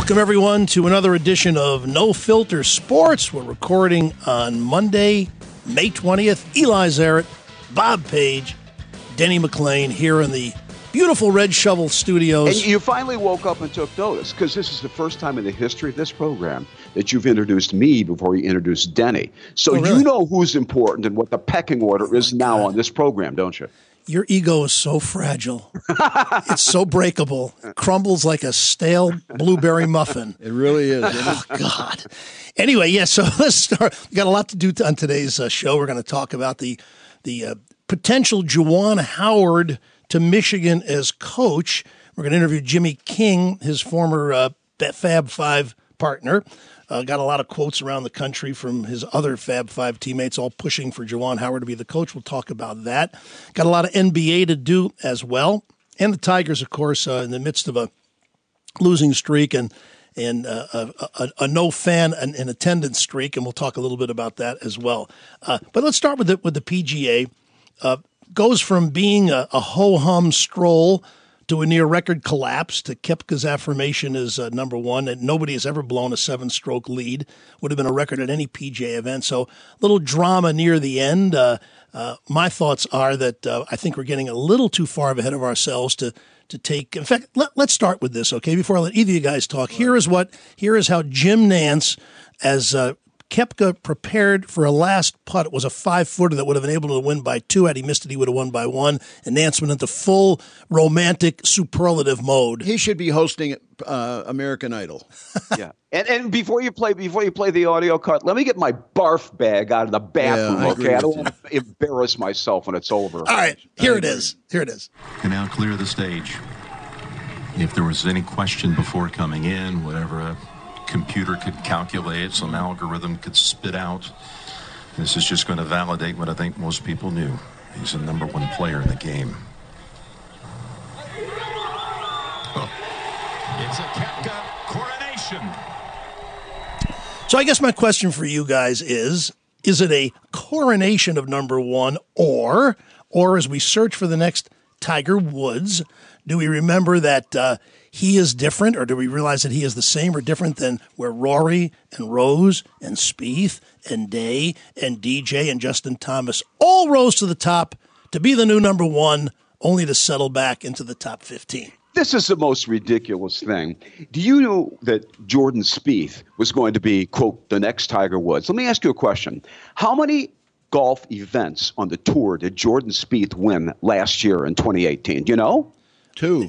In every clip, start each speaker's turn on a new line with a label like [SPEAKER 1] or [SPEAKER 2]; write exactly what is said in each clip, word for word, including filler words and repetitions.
[SPEAKER 1] Welcome, everyone, to another edition of No Filter Sports. We're recording on Monday, May twentieth. Eli Zaret, Bob Page, Denny McLain here in the beautiful Red Shovel Studios.
[SPEAKER 2] And you finally woke up and took notice, because this is the first time in the history of this program that you've introduced me before you introduced Denny. So oh, really? You know who's important and what the pecking order is oh, now God. on this program, don't you?
[SPEAKER 1] Your ego is so fragile. It's so breakable. It crumbles like a stale blueberry muffin.
[SPEAKER 3] It really is.
[SPEAKER 1] Oh, God. Anyway, yeah, so let's start. We got a lot to do on today's uh, show. We're going to talk about the the uh, potential Juwan Howard to Michigan as coach. We're going to interview Jimmy King, his former uh, Fab Five partner. Uh, got a lot of quotes around the country from his other Fab Five teammates, all pushing for Juwan Howard to be the coach. We'll talk about that. Got a lot of N B A to do as well. And the Tigers, of course, uh, in the midst of a losing streak and and uh, a, a, a no-fan and an attendance streak, and we'll talk a little bit about that as well. Uh, but let's start with the, with the P G A. Uh, goes from being a, a ho-hum stroll to a near-record collapse, to Koepka's affirmation as uh, number one, and nobody has ever blown a seven-stroke lead. Would have been a record at any P G A event. So a little drama near the end. Uh, uh, my thoughts are that uh, I think we're getting a little too far ahead of ourselves to to take. In fact, let, let's start with this, okay? Before I let either of you guys talk, here is what here is how Jim Nantz, as uh, Koepka prepared for a last putt. It was a five-footer that would have been able to win by two. Had he missed it, he would have won by one. And Nantz went into full romantic superlative mode.
[SPEAKER 3] He should be hosting uh, American Idol.
[SPEAKER 2] Yeah, and and before you play before you play the audio cut, let me get my barf bag out of the bathroom.
[SPEAKER 3] Yeah, I
[SPEAKER 2] okay, I don't want to embarrass myself when it's over.
[SPEAKER 1] All right, here it is. Here it is.
[SPEAKER 4] Can now clear the stage. If there was any question before coming in, whatever a computer could calculate, some algorithm could spit out, this is just going to validate what I think most people knew. He's the number one player in the game.
[SPEAKER 5] Oh. It's a Koepka coronation.
[SPEAKER 1] So I guess my question for you guys is, is it a coronation of number one, or, or as we search for the next Tiger Woods, do we remember that uh, he is different, or do we realize that he is the same or different than where Rory and Rose and Spieth and Day and D J and Justin Thomas all rose to the top to be the new number one, only to settle back into the top fifteen?
[SPEAKER 2] This is the most ridiculous thing. Do you know that Jordan Spieth was going to be, quote, the next Tiger Woods? Let me ask you a question. How many golf events on the tour did Jordan Spieth win last year in twenty eighteen? Do you know?
[SPEAKER 3] Two.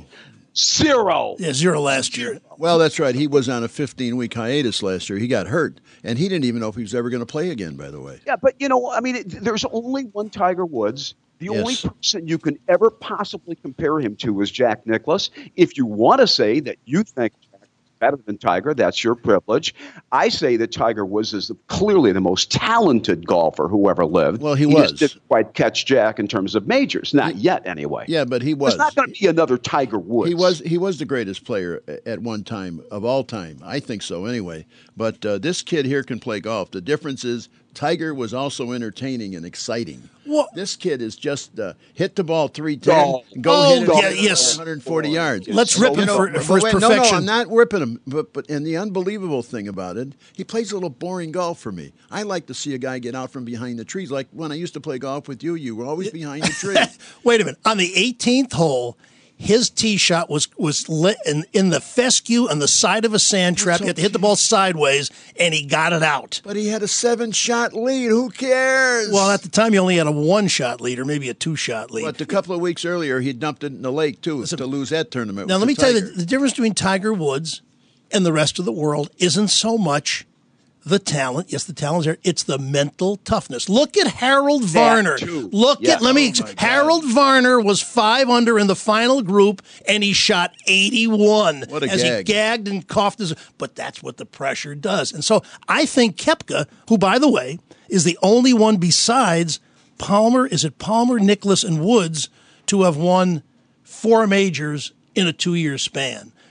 [SPEAKER 2] Zero.
[SPEAKER 1] Yeah, zero last year.
[SPEAKER 3] Well, that's right. He was on a fifteen-week hiatus last year. He got hurt, and he didn't even know if he was ever going to play again, by the way.
[SPEAKER 2] Yeah, but, you know, I mean, it, there's only one Tiger Woods. The
[SPEAKER 3] yes.
[SPEAKER 2] only person you can ever possibly compare him to is Jack Nicklaus. If you want to say that you think Jack is better than Tiger, that's your privilege. I say that Tiger Woods is the, clearly the most talented golfer who ever lived.
[SPEAKER 3] Well, he,
[SPEAKER 2] he
[SPEAKER 3] was.
[SPEAKER 2] Just didn't quite catch Jack in terms of majors. Not yet, anyway.
[SPEAKER 3] Yeah, but he was.
[SPEAKER 2] It's not going to be another Tiger Woods.
[SPEAKER 3] He was He was the greatest player at one time of all time. I think so, anyway. But uh, this kid here can play golf. The difference is Tiger was also entertaining and exciting.
[SPEAKER 1] What?
[SPEAKER 3] This kid is just uh, hit the ball three ten,
[SPEAKER 2] oh,
[SPEAKER 3] go
[SPEAKER 1] oh,
[SPEAKER 3] hit it
[SPEAKER 1] yeah, yes.
[SPEAKER 3] one hundred forty yards.
[SPEAKER 1] Let's
[SPEAKER 3] so,
[SPEAKER 1] rip him
[SPEAKER 3] you know,
[SPEAKER 1] for, for his
[SPEAKER 3] wait,
[SPEAKER 1] perfection.
[SPEAKER 3] No, no, I'm not ripping him. But, but and the unbelievable thing about it, he plays a little boring golf for me. I like to see a guy get out from behind the trees. Like when I used to play golf with you, you were always behind the tree.
[SPEAKER 1] Wait a minute. On the eighteenth hole, his tee shot was was lit in, in the fescue on the side of a sand trap. He had to hit the ball sideways, and he got it out.
[SPEAKER 3] But he had a seven-shot lead. Who cares?
[SPEAKER 1] Well, at the time, he only had a one-shot lead or maybe a two-shot lead.
[SPEAKER 3] But a couple of weeks earlier, he dumped it in the lake, too,
[SPEAKER 1] Listen,
[SPEAKER 3] to lose that tournament.
[SPEAKER 1] Now, let me tell you, the, the difference between Tiger Woods and the rest of the world isn't so much the talent. Yes, the talent's there. It's the mental toughness. Look at Harold Varner. Look
[SPEAKER 2] yeah.
[SPEAKER 1] at, let me,
[SPEAKER 3] oh
[SPEAKER 1] Harold Varner was five under in the final group, and he shot eighty-one.
[SPEAKER 3] What a
[SPEAKER 1] as
[SPEAKER 3] gag.
[SPEAKER 1] he gagged and coughed his, but that's what the pressure does. And so I think Koepka, who, by the way, is the only one besides Palmer, is it Palmer, Nicklaus, and Woods to have won four majors in a two-year span.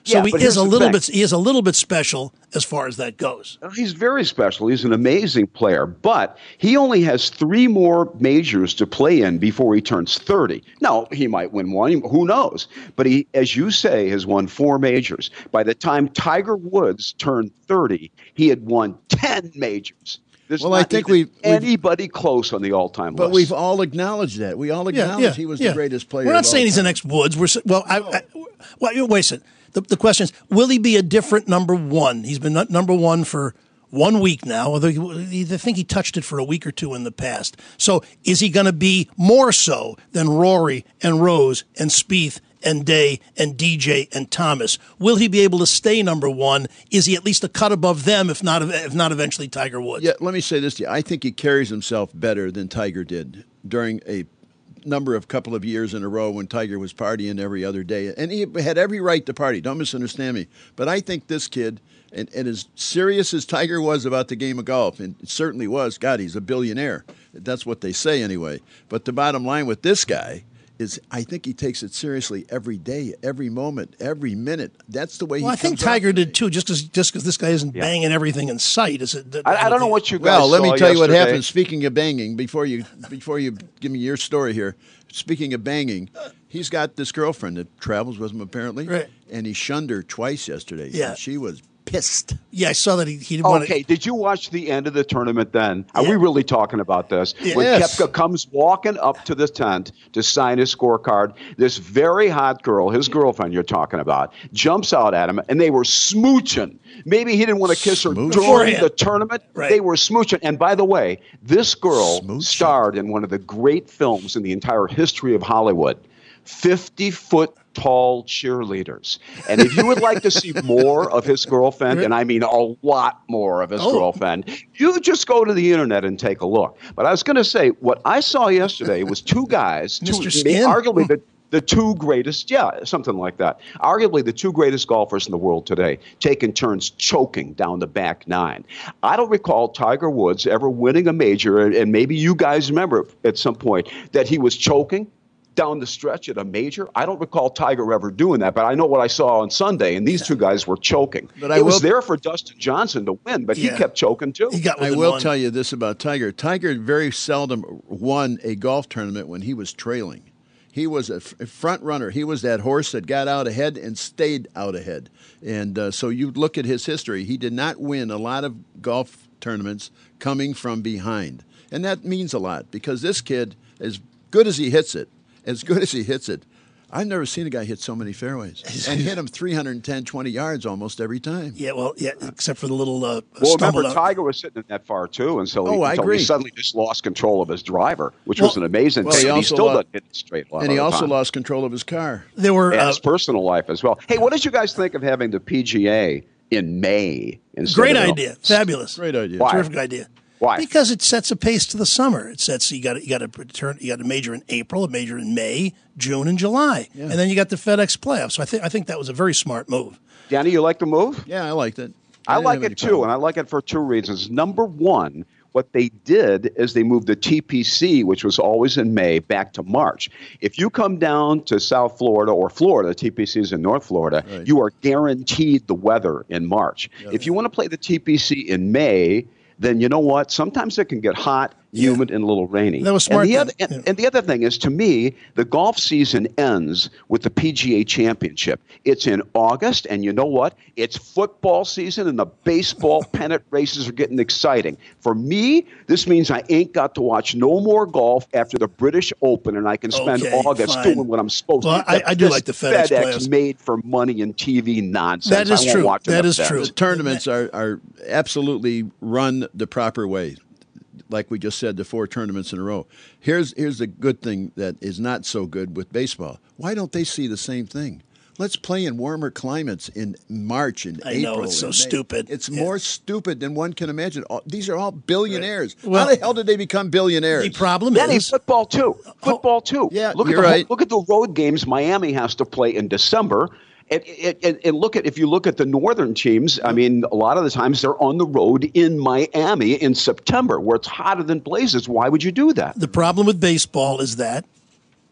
[SPEAKER 1] So
[SPEAKER 2] Yeah,
[SPEAKER 1] he
[SPEAKER 2] but
[SPEAKER 1] is
[SPEAKER 2] here's
[SPEAKER 1] a
[SPEAKER 2] the
[SPEAKER 1] little
[SPEAKER 2] thing.
[SPEAKER 1] bit. He is a little bit special as far as that goes.
[SPEAKER 2] He's very special. He's an amazing player, but he only has three more majors to play in before he turns thirty. Now, he might win one. Who knows? But he, as you say, has won four majors. By the time Tiger Woods turned thirty, he had won ten majors. There's
[SPEAKER 3] Well,
[SPEAKER 2] not
[SPEAKER 3] I think
[SPEAKER 2] even
[SPEAKER 3] we've- we've-
[SPEAKER 2] anybody close on the all-time
[SPEAKER 3] But
[SPEAKER 2] list.
[SPEAKER 3] we've all acknowledged that. We all
[SPEAKER 1] Yeah,
[SPEAKER 3] acknowledge
[SPEAKER 1] yeah,
[SPEAKER 3] he was
[SPEAKER 1] yeah.
[SPEAKER 3] the greatest player.
[SPEAKER 1] We're not
[SPEAKER 3] of all
[SPEAKER 1] saying he's the
[SPEAKER 3] time.
[SPEAKER 1] next Woods. We're sa- well, I, I, well, wait a second. The, the question is, will he be a different number one? He's been not number one for one week now, although he, I think he touched it for a week or two in the past. So is he going to be more so than Rory and Rose and Spieth and Day and D J and Thomas? Will he be able to stay number one? Is he at least a cut above them, if not if not eventually Tiger Woods?
[SPEAKER 3] Yeah, let me say this to you. I think he carries himself better than Tiger did during a number of couple of years in a row when Tiger was partying every other day. And he had every right to party. Don't misunderstand me. But I think this kid, and, and as serious as Tiger was about the game of golf, and it certainly was, God, he's a billionaire. That's what they say anyway. But the bottom line with this guy is I think he takes it seriously every day, every moment, every minute. That's the way
[SPEAKER 1] Well,
[SPEAKER 3] he
[SPEAKER 1] I think
[SPEAKER 3] comes off
[SPEAKER 1] Tiger
[SPEAKER 3] today.
[SPEAKER 1] did too. Just because just because this guy isn't banging everything in sight, is it?
[SPEAKER 2] I, I don't know what you guys
[SPEAKER 3] Well, let me
[SPEAKER 2] saw
[SPEAKER 3] tell you what
[SPEAKER 2] yesterday.
[SPEAKER 3] happened. Speaking of banging, before you before you give me your story here. Speaking of banging, he's got this girlfriend that travels with him apparently,
[SPEAKER 1] Right.
[SPEAKER 3] and he shunned her twice yesterday.
[SPEAKER 1] Yeah.
[SPEAKER 3] and she was pissed.
[SPEAKER 1] Yeah, I saw that he he didn't want
[SPEAKER 2] Okay,
[SPEAKER 1] to.
[SPEAKER 2] did you watch the end of the tournament then? Are
[SPEAKER 1] Yeah.
[SPEAKER 2] we really talking about this? When
[SPEAKER 3] Yes.
[SPEAKER 2] Koepka comes walking up to the tent to sign his scorecard, this very hot girl, his girlfriend you're talking about, jumps out at him, and they were smooching. Maybe he didn't want to kiss her
[SPEAKER 3] Smooch?
[SPEAKER 2] during
[SPEAKER 1] Beforehand.
[SPEAKER 2] the tournament.
[SPEAKER 1] Right.
[SPEAKER 2] They were smooching. And by the way, this girl
[SPEAKER 3] Smooching.
[SPEAKER 2] starred in one of the great films in the entire history of Hollywood, fifty-foot tall cheerleaders. And if you would like to see more of his girlfriend, and I mean a lot more of his
[SPEAKER 1] Oh.
[SPEAKER 2] girlfriend, you just go to the internet and take a look. But I was going to say, what I saw yesterday was two guys, two,
[SPEAKER 1] Mister Skin?
[SPEAKER 2] arguably the, the two greatest, yeah, something like that, arguably the two greatest golfers in the world today, taking turns choking down the back nine. I don't recall Tiger Woods ever winning a major, and, and maybe you guys remember at some point that he was choking down the stretch at a major. I don't recall Tiger ever doing that, but I know what I saw on Sunday, and these two guys were choking.
[SPEAKER 3] But I
[SPEAKER 2] it was
[SPEAKER 3] will-
[SPEAKER 2] there for Dustin Johnson to win, but
[SPEAKER 1] Yeah.
[SPEAKER 2] he kept choking too.
[SPEAKER 1] He got
[SPEAKER 3] I
[SPEAKER 1] within
[SPEAKER 3] will
[SPEAKER 1] one.
[SPEAKER 3] tell you this about Tiger. Tiger very seldom won a golf tournament when he was trailing. He was a f- front runner. He was that horse that got out ahead and stayed out ahead. And uh, so you look at his history. He did not win a lot of golf tournaments coming from behind. And that means a lot because this kid, as good as he hits it, as good as he hits it, I've never seen a guy hit so many fairways and hit them three hundred ten, twenty yards almost every time.
[SPEAKER 1] Yeah, well, yeah, except for the little uh,
[SPEAKER 2] Well,
[SPEAKER 1] stumble
[SPEAKER 2] remember,
[SPEAKER 1] out.
[SPEAKER 2] Tiger was sitting in that far too, and so
[SPEAKER 3] Oh,
[SPEAKER 2] he,
[SPEAKER 3] I
[SPEAKER 2] until
[SPEAKER 3] agree.
[SPEAKER 2] he suddenly just lost control of his driver, which
[SPEAKER 1] Well-
[SPEAKER 2] was an amazing
[SPEAKER 3] Well,
[SPEAKER 2] thing.
[SPEAKER 3] he
[SPEAKER 2] and he
[SPEAKER 3] also
[SPEAKER 2] still
[SPEAKER 3] lo-
[SPEAKER 2] doesn't hit it straight. a lot
[SPEAKER 3] And he
[SPEAKER 2] of the
[SPEAKER 3] also
[SPEAKER 2] time.
[SPEAKER 3] lost control of his car.
[SPEAKER 1] There were
[SPEAKER 2] And
[SPEAKER 1] uh,
[SPEAKER 2] his personal life as well. Hey, what did you guys think of having the P G A in May instead
[SPEAKER 1] great
[SPEAKER 2] of
[SPEAKER 1] idea, fabulous,
[SPEAKER 3] Great idea.
[SPEAKER 2] Why?
[SPEAKER 1] terrific idea.
[SPEAKER 2] Why?
[SPEAKER 1] Because it sets a pace to the summer. It sets you got you got to turn you got a major in April, a major in May, June, and July, and then you got the FedEx playoffs. So I think I think that was a very smart move.
[SPEAKER 2] Danny, you like the move?
[SPEAKER 3] Yeah, I liked it.
[SPEAKER 2] I
[SPEAKER 3] didn't
[SPEAKER 2] like
[SPEAKER 3] have
[SPEAKER 2] it
[SPEAKER 3] any
[SPEAKER 2] too,
[SPEAKER 3] problem.
[SPEAKER 2] and I like it for two reasons. Number one, what they did is they moved the T P C, which was always in May, back to March. If you come down to South Florida or Florida, T P C is in North Florida,
[SPEAKER 3] Right.
[SPEAKER 2] you are guaranteed the weather in March. If you want to play the T P C in May, then you know what? Sometimes it can get hot, humid, and a little rainy.
[SPEAKER 1] That was smart
[SPEAKER 2] And the,
[SPEAKER 1] then.
[SPEAKER 2] other, and,
[SPEAKER 1] Yeah.
[SPEAKER 2] and the other thing is, to me, the golf season ends with the P G A Championship. It's in August, and you know what? It's football season, and the baseball pennant races are getting exciting. For me, this means I ain't got to watch no more golf after the British Open, and I can spend
[SPEAKER 1] Okay,
[SPEAKER 2] August
[SPEAKER 1] fine.
[SPEAKER 2] doing what I'm supposed
[SPEAKER 1] Well,
[SPEAKER 2] to.
[SPEAKER 1] I- I do
[SPEAKER 2] This
[SPEAKER 1] like the FedEx playoffs.
[SPEAKER 2] made for money and T V nonsense.
[SPEAKER 1] That is
[SPEAKER 2] I won't
[SPEAKER 1] true.
[SPEAKER 2] watch
[SPEAKER 1] That
[SPEAKER 2] enough
[SPEAKER 1] is
[SPEAKER 2] of
[SPEAKER 1] true.
[SPEAKER 3] The tournaments are, are absolutely run the proper way. Like we just said, the four tournaments in a row. Here's here's the good thing that is not so good with baseball. Why don't they see the same thing? Let's play in warmer climates in March and
[SPEAKER 1] I
[SPEAKER 3] April.
[SPEAKER 1] know, it's so
[SPEAKER 3] and May.
[SPEAKER 1] stupid.
[SPEAKER 3] It's
[SPEAKER 1] Yeah.
[SPEAKER 3] more stupid than one can imagine. All, these are all billionaires.
[SPEAKER 1] Well-
[SPEAKER 3] How the hell did they become billionaires?
[SPEAKER 1] The problem
[SPEAKER 2] Danny,
[SPEAKER 1] is
[SPEAKER 2] football too. Football too.
[SPEAKER 3] Yeah,
[SPEAKER 2] look
[SPEAKER 3] you're
[SPEAKER 2] at the,
[SPEAKER 3] right.
[SPEAKER 2] Look at the road games Miami has to play in December. And, and, and look at if you look at the northern teams. I mean, a lot of the times they're on the road in Miami in September, where it's hotter than blazes. Why would you do that?
[SPEAKER 1] the problem with baseball is that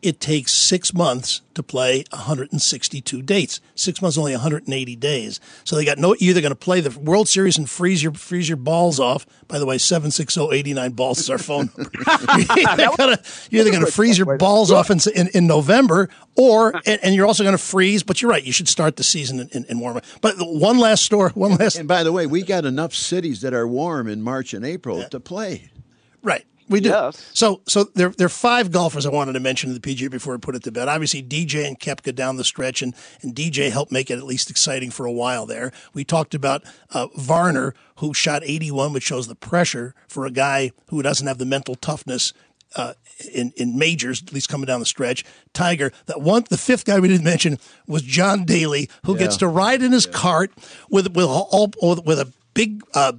[SPEAKER 1] it takes six months to play one hundred sixty-two dates. Six months, only one hundred eighty days. So they got no. You're either going to play the World Series and freeze your freeze your balls off. By the way, seven six zero eight nine balls is our phone number. you're either gonna, you're either going to freeze your balls off in, in, in November, or and, and you're also going to freeze. But you're right. You should start the season in, in, in warmer. But one last story. One last.
[SPEAKER 3] And by the way, we got enough cities that are warm in March and April yeah. to play.
[SPEAKER 1] Right. We do.
[SPEAKER 2] Yes.
[SPEAKER 1] So, so there, there are five golfers I wanted to mention in the P G A before we put it to bed. Obviously, D J and Koepka down the stretch, and, and D J helped make it at least exciting for a while there. We talked about uh, Varner, who shot eighty-one, which shows the pressure for a guy who doesn't have the mental toughness uh, in, in majors, at least coming down the stretch. Tiger, that one, the fifth guy we didn't mention was John Daly, who yeah. gets to ride in his yeah. cart with with all, with a big. Uh,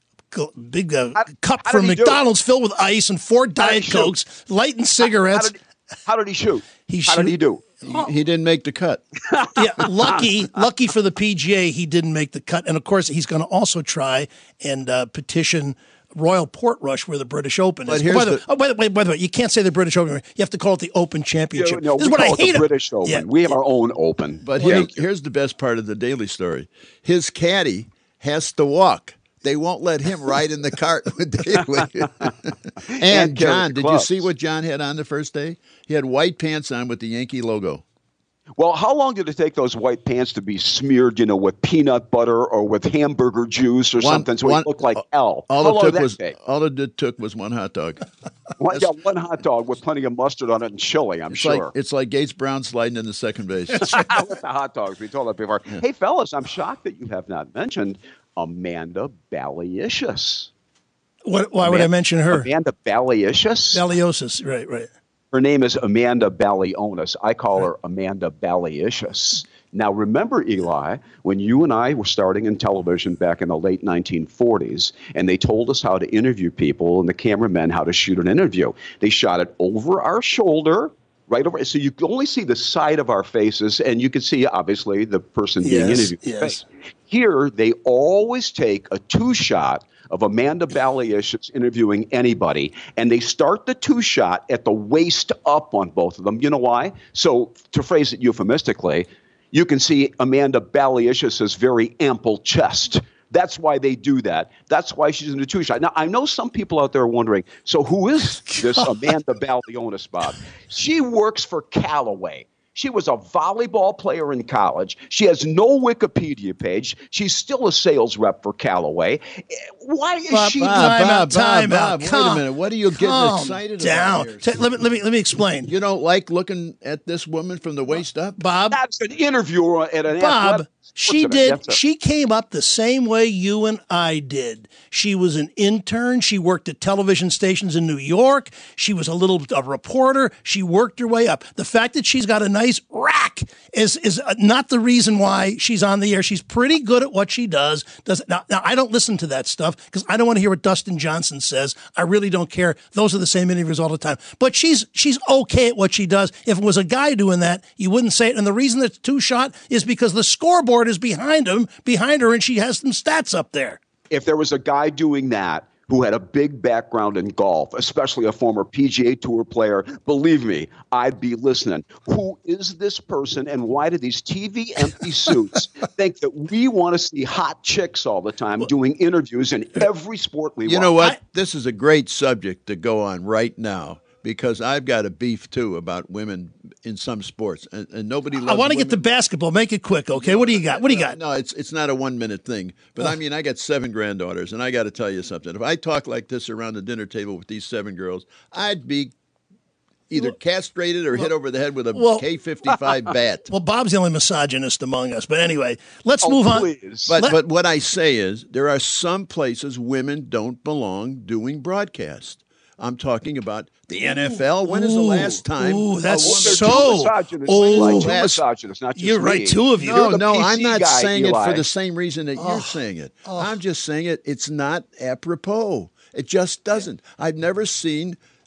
[SPEAKER 1] Big uh, how, cup how from McDonald's filled with ice and four Diet Cokes, lighting cigarettes.
[SPEAKER 2] How, how, did, how did he shoot?
[SPEAKER 1] He
[SPEAKER 2] how
[SPEAKER 1] shoot,
[SPEAKER 2] did he do?
[SPEAKER 3] He, he didn't make the cut.
[SPEAKER 1] Yeah, lucky, lucky for the P G A, he didn't make the cut. And of course, he's going to also try and uh, petition Royal Portrush, where the British Open is.
[SPEAKER 3] But
[SPEAKER 1] by, the,
[SPEAKER 3] the,
[SPEAKER 1] oh, by, the way, by the way, you can't say the British Open. You have to call it the Open Championship.
[SPEAKER 2] No, no,
[SPEAKER 1] this is
[SPEAKER 2] we
[SPEAKER 1] what
[SPEAKER 2] call
[SPEAKER 1] I
[SPEAKER 2] it
[SPEAKER 1] hate
[SPEAKER 2] the British Open.
[SPEAKER 1] Yeah.
[SPEAKER 2] We have our own Open.
[SPEAKER 3] But here, here's the best part of the Daly story. His caddy has to walk. They won't let him ride in the cart with Daly. and, and John, did you see what John had on the first day? He had white pants on with the Yankee logo.
[SPEAKER 2] Well, how long did it take those white pants to be smeared, you know, with peanut butter or with hamburger juice or one, something so one, it looked like hell?
[SPEAKER 3] All
[SPEAKER 2] how
[SPEAKER 3] it
[SPEAKER 2] long
[SPEAKER 3] took
[SPEAKER 2] did
[SPEAKER 3] was
[SPEAKER 2] that take?
[SPEAKER 3] all it took was one hot dog.
[SPEAKER 2] one, yeah, one hot dog with plenty of mustard on it and chili, I'm
[SPEAKER 3] it's
[SPEAKER 2] sure.
[SPEAKER 3] Like, it's like Gates Brown sliding into second base.
[SPEAKER 2] With the hot dogs, we told that before. Yeah. Hey, fellas, I'm shocked that you have not mentioned Amanda Ballyicious.
[SPEAKER 1] What, why
[SPEAKER 2] Amanda,
[SPEAKER 1] would I mention her?
[SPEAKER 2] Amanda Ballyicious.
[SPEAKER 1] Balliosis, right, right.
[SPEAKER 2] Her name is Amanda Ballionis. I call her Amanda Ballyicious. Now, remember, Eli, when you and I were starting in television back in the late nineteen forties, and they told us how to interview people and the cameramen how to shoot an interview. They shot it over our shoulder, right over, so you can only see the side of our faces, and you can see, obviously, the person being
[SPEAKER 1] yes,
[SPEAKER 2] interviewed.
[SPEAKER 1] Yes.
[SPEAKER 2] Here, they always take a two-shot of Amanda Ballyicious interviewing anybody, and they start the two-shot at the waist up on both of them. You know why? So, to phrase it euphemistically, you can see Amanda Ballyicious's very ample chest. That's why they do that. That's why she's in the two-shot. Now, I know some people out there are wondering, so who is this Amanda Ballionis, Bob? She works for Callaway. She was a volleyball player in college. She has no Wikipedia page. She's still a sales rep for Callaway. Why is
[SPEAKER 1] Bob,
[SPEAKER 2] she?
[SPEAKER 1] Bob,
[SPEAKER 2] time
[SPEAKER 1] Bob,
[SPEAKER 2] out,
[SPEAKER 1] time
[SPEAKER 3] Bob,
[SPEAKER 1] out.
[SPEAKER 3] Bob,
[SPEAKER 1] Calm,
[SPEAKER 3] wait a minute. What are you getting excited
[SPEAKER 1] down.
[SPEAKER 3] about here?
[SPEAKER 1] Let me, let me, let me explain.
[SPEAKER 3] You don't like looking at this woman from the waist up?
[SPEAKER 1] Bob?
[SPEAKER 2] That's an interviewer at an
[SPEAKER 1] Bob,
[SPEAKER 2] athletic.
[SPEAKER 1] she did. She came up the same way you and I did. She was an intern. She worked at television stations in New York. She was a little a reporter. She worked her way up. The fact that she's got a nice rack is is not the reason why she's on the air. She's pretty good at what she does. Does now? Now I don't listen to that stuff because I don't want to hear what Dustin Johnson says. I really don't care. Those are the same interviews all the time. But she's she's okay at what she does. If it was a guy doing that, you wouldn't say it. And the reason it's two shot is because the scoreboard is behind him, behind her, and she has some stats up there.
[SPEAKER 2] If there was a guy doing that who had a big background in golf, especially a former P G A Tour player, believe me, I'd be listening. Who is this person, and why do these T V empty suits think that we want to see hot chicks all the time doing interviews in every sport we want?
[SPEAKER 3] You know what?
[SPEAKER 1] I,
[SPEAKER 3] this is a great subject to go on right now, because I've got a beef, too, about women in some sports, and, and nobody loves
[SPEAKER 1] I want to
[SPEAKER 3] women.
[SPEAKER 1] get to basketball. Make it quick, okay? What do you got? What do you got?
[SPEAKER 3] No, it's it's not a one-minute thing. But, I mean, I got seven granddaughters, and I got to tell you something. If I talk like this around the dinner table with these seven girls, I'd be either castrated or hit over the head with a
[SPEAKER 1] well,
[SPEAKER 3] K fifty-five bat.
[SPEAKER 1] Well, Bob's the only misogynist among us. But anyway, let's
[SPEAKER 2] Oh,
[SPEAKER 1] move on.
[SPEAKER 2] please.
[SPEAKER 3] But
[SPEAKER 1] Let-
[SPEAKER 3] but what I say is there are some places women don't belong doing broadcast. I'm talking about the N F L. When is the last time?
[SPEAKER 1] Ooh, that's
[SPEAKER 3] a woman-
[SPEAKER 2] They're
[SPEAKER 1] so-
[SPEAKER 2] two misogynists.
[SPEAKER 1] oh,
[SPEAKER 2] Eli, two
[SPEAKER 3] that's-
[SPEAKER 2] misogynists, not just
[SPEAKER 1] You're
[SPEAKER 2] me.
[SPEAKER 1] right, two of you.
[SPEAKER 3] No,
[SPEAKER 2] You're the
[SPEAKER 3] no,
[SPEAKER 2] P C
[SPEAKER 3] I'm not
[SPEAKER 2] guy,
[SPEAKER 3] saying
[SPEAKER 2] Eli.
[SPEAKER 3] it for the same reason that you're saying it. I'm just saying it. It's not apropos. It just doesn't. I've never seen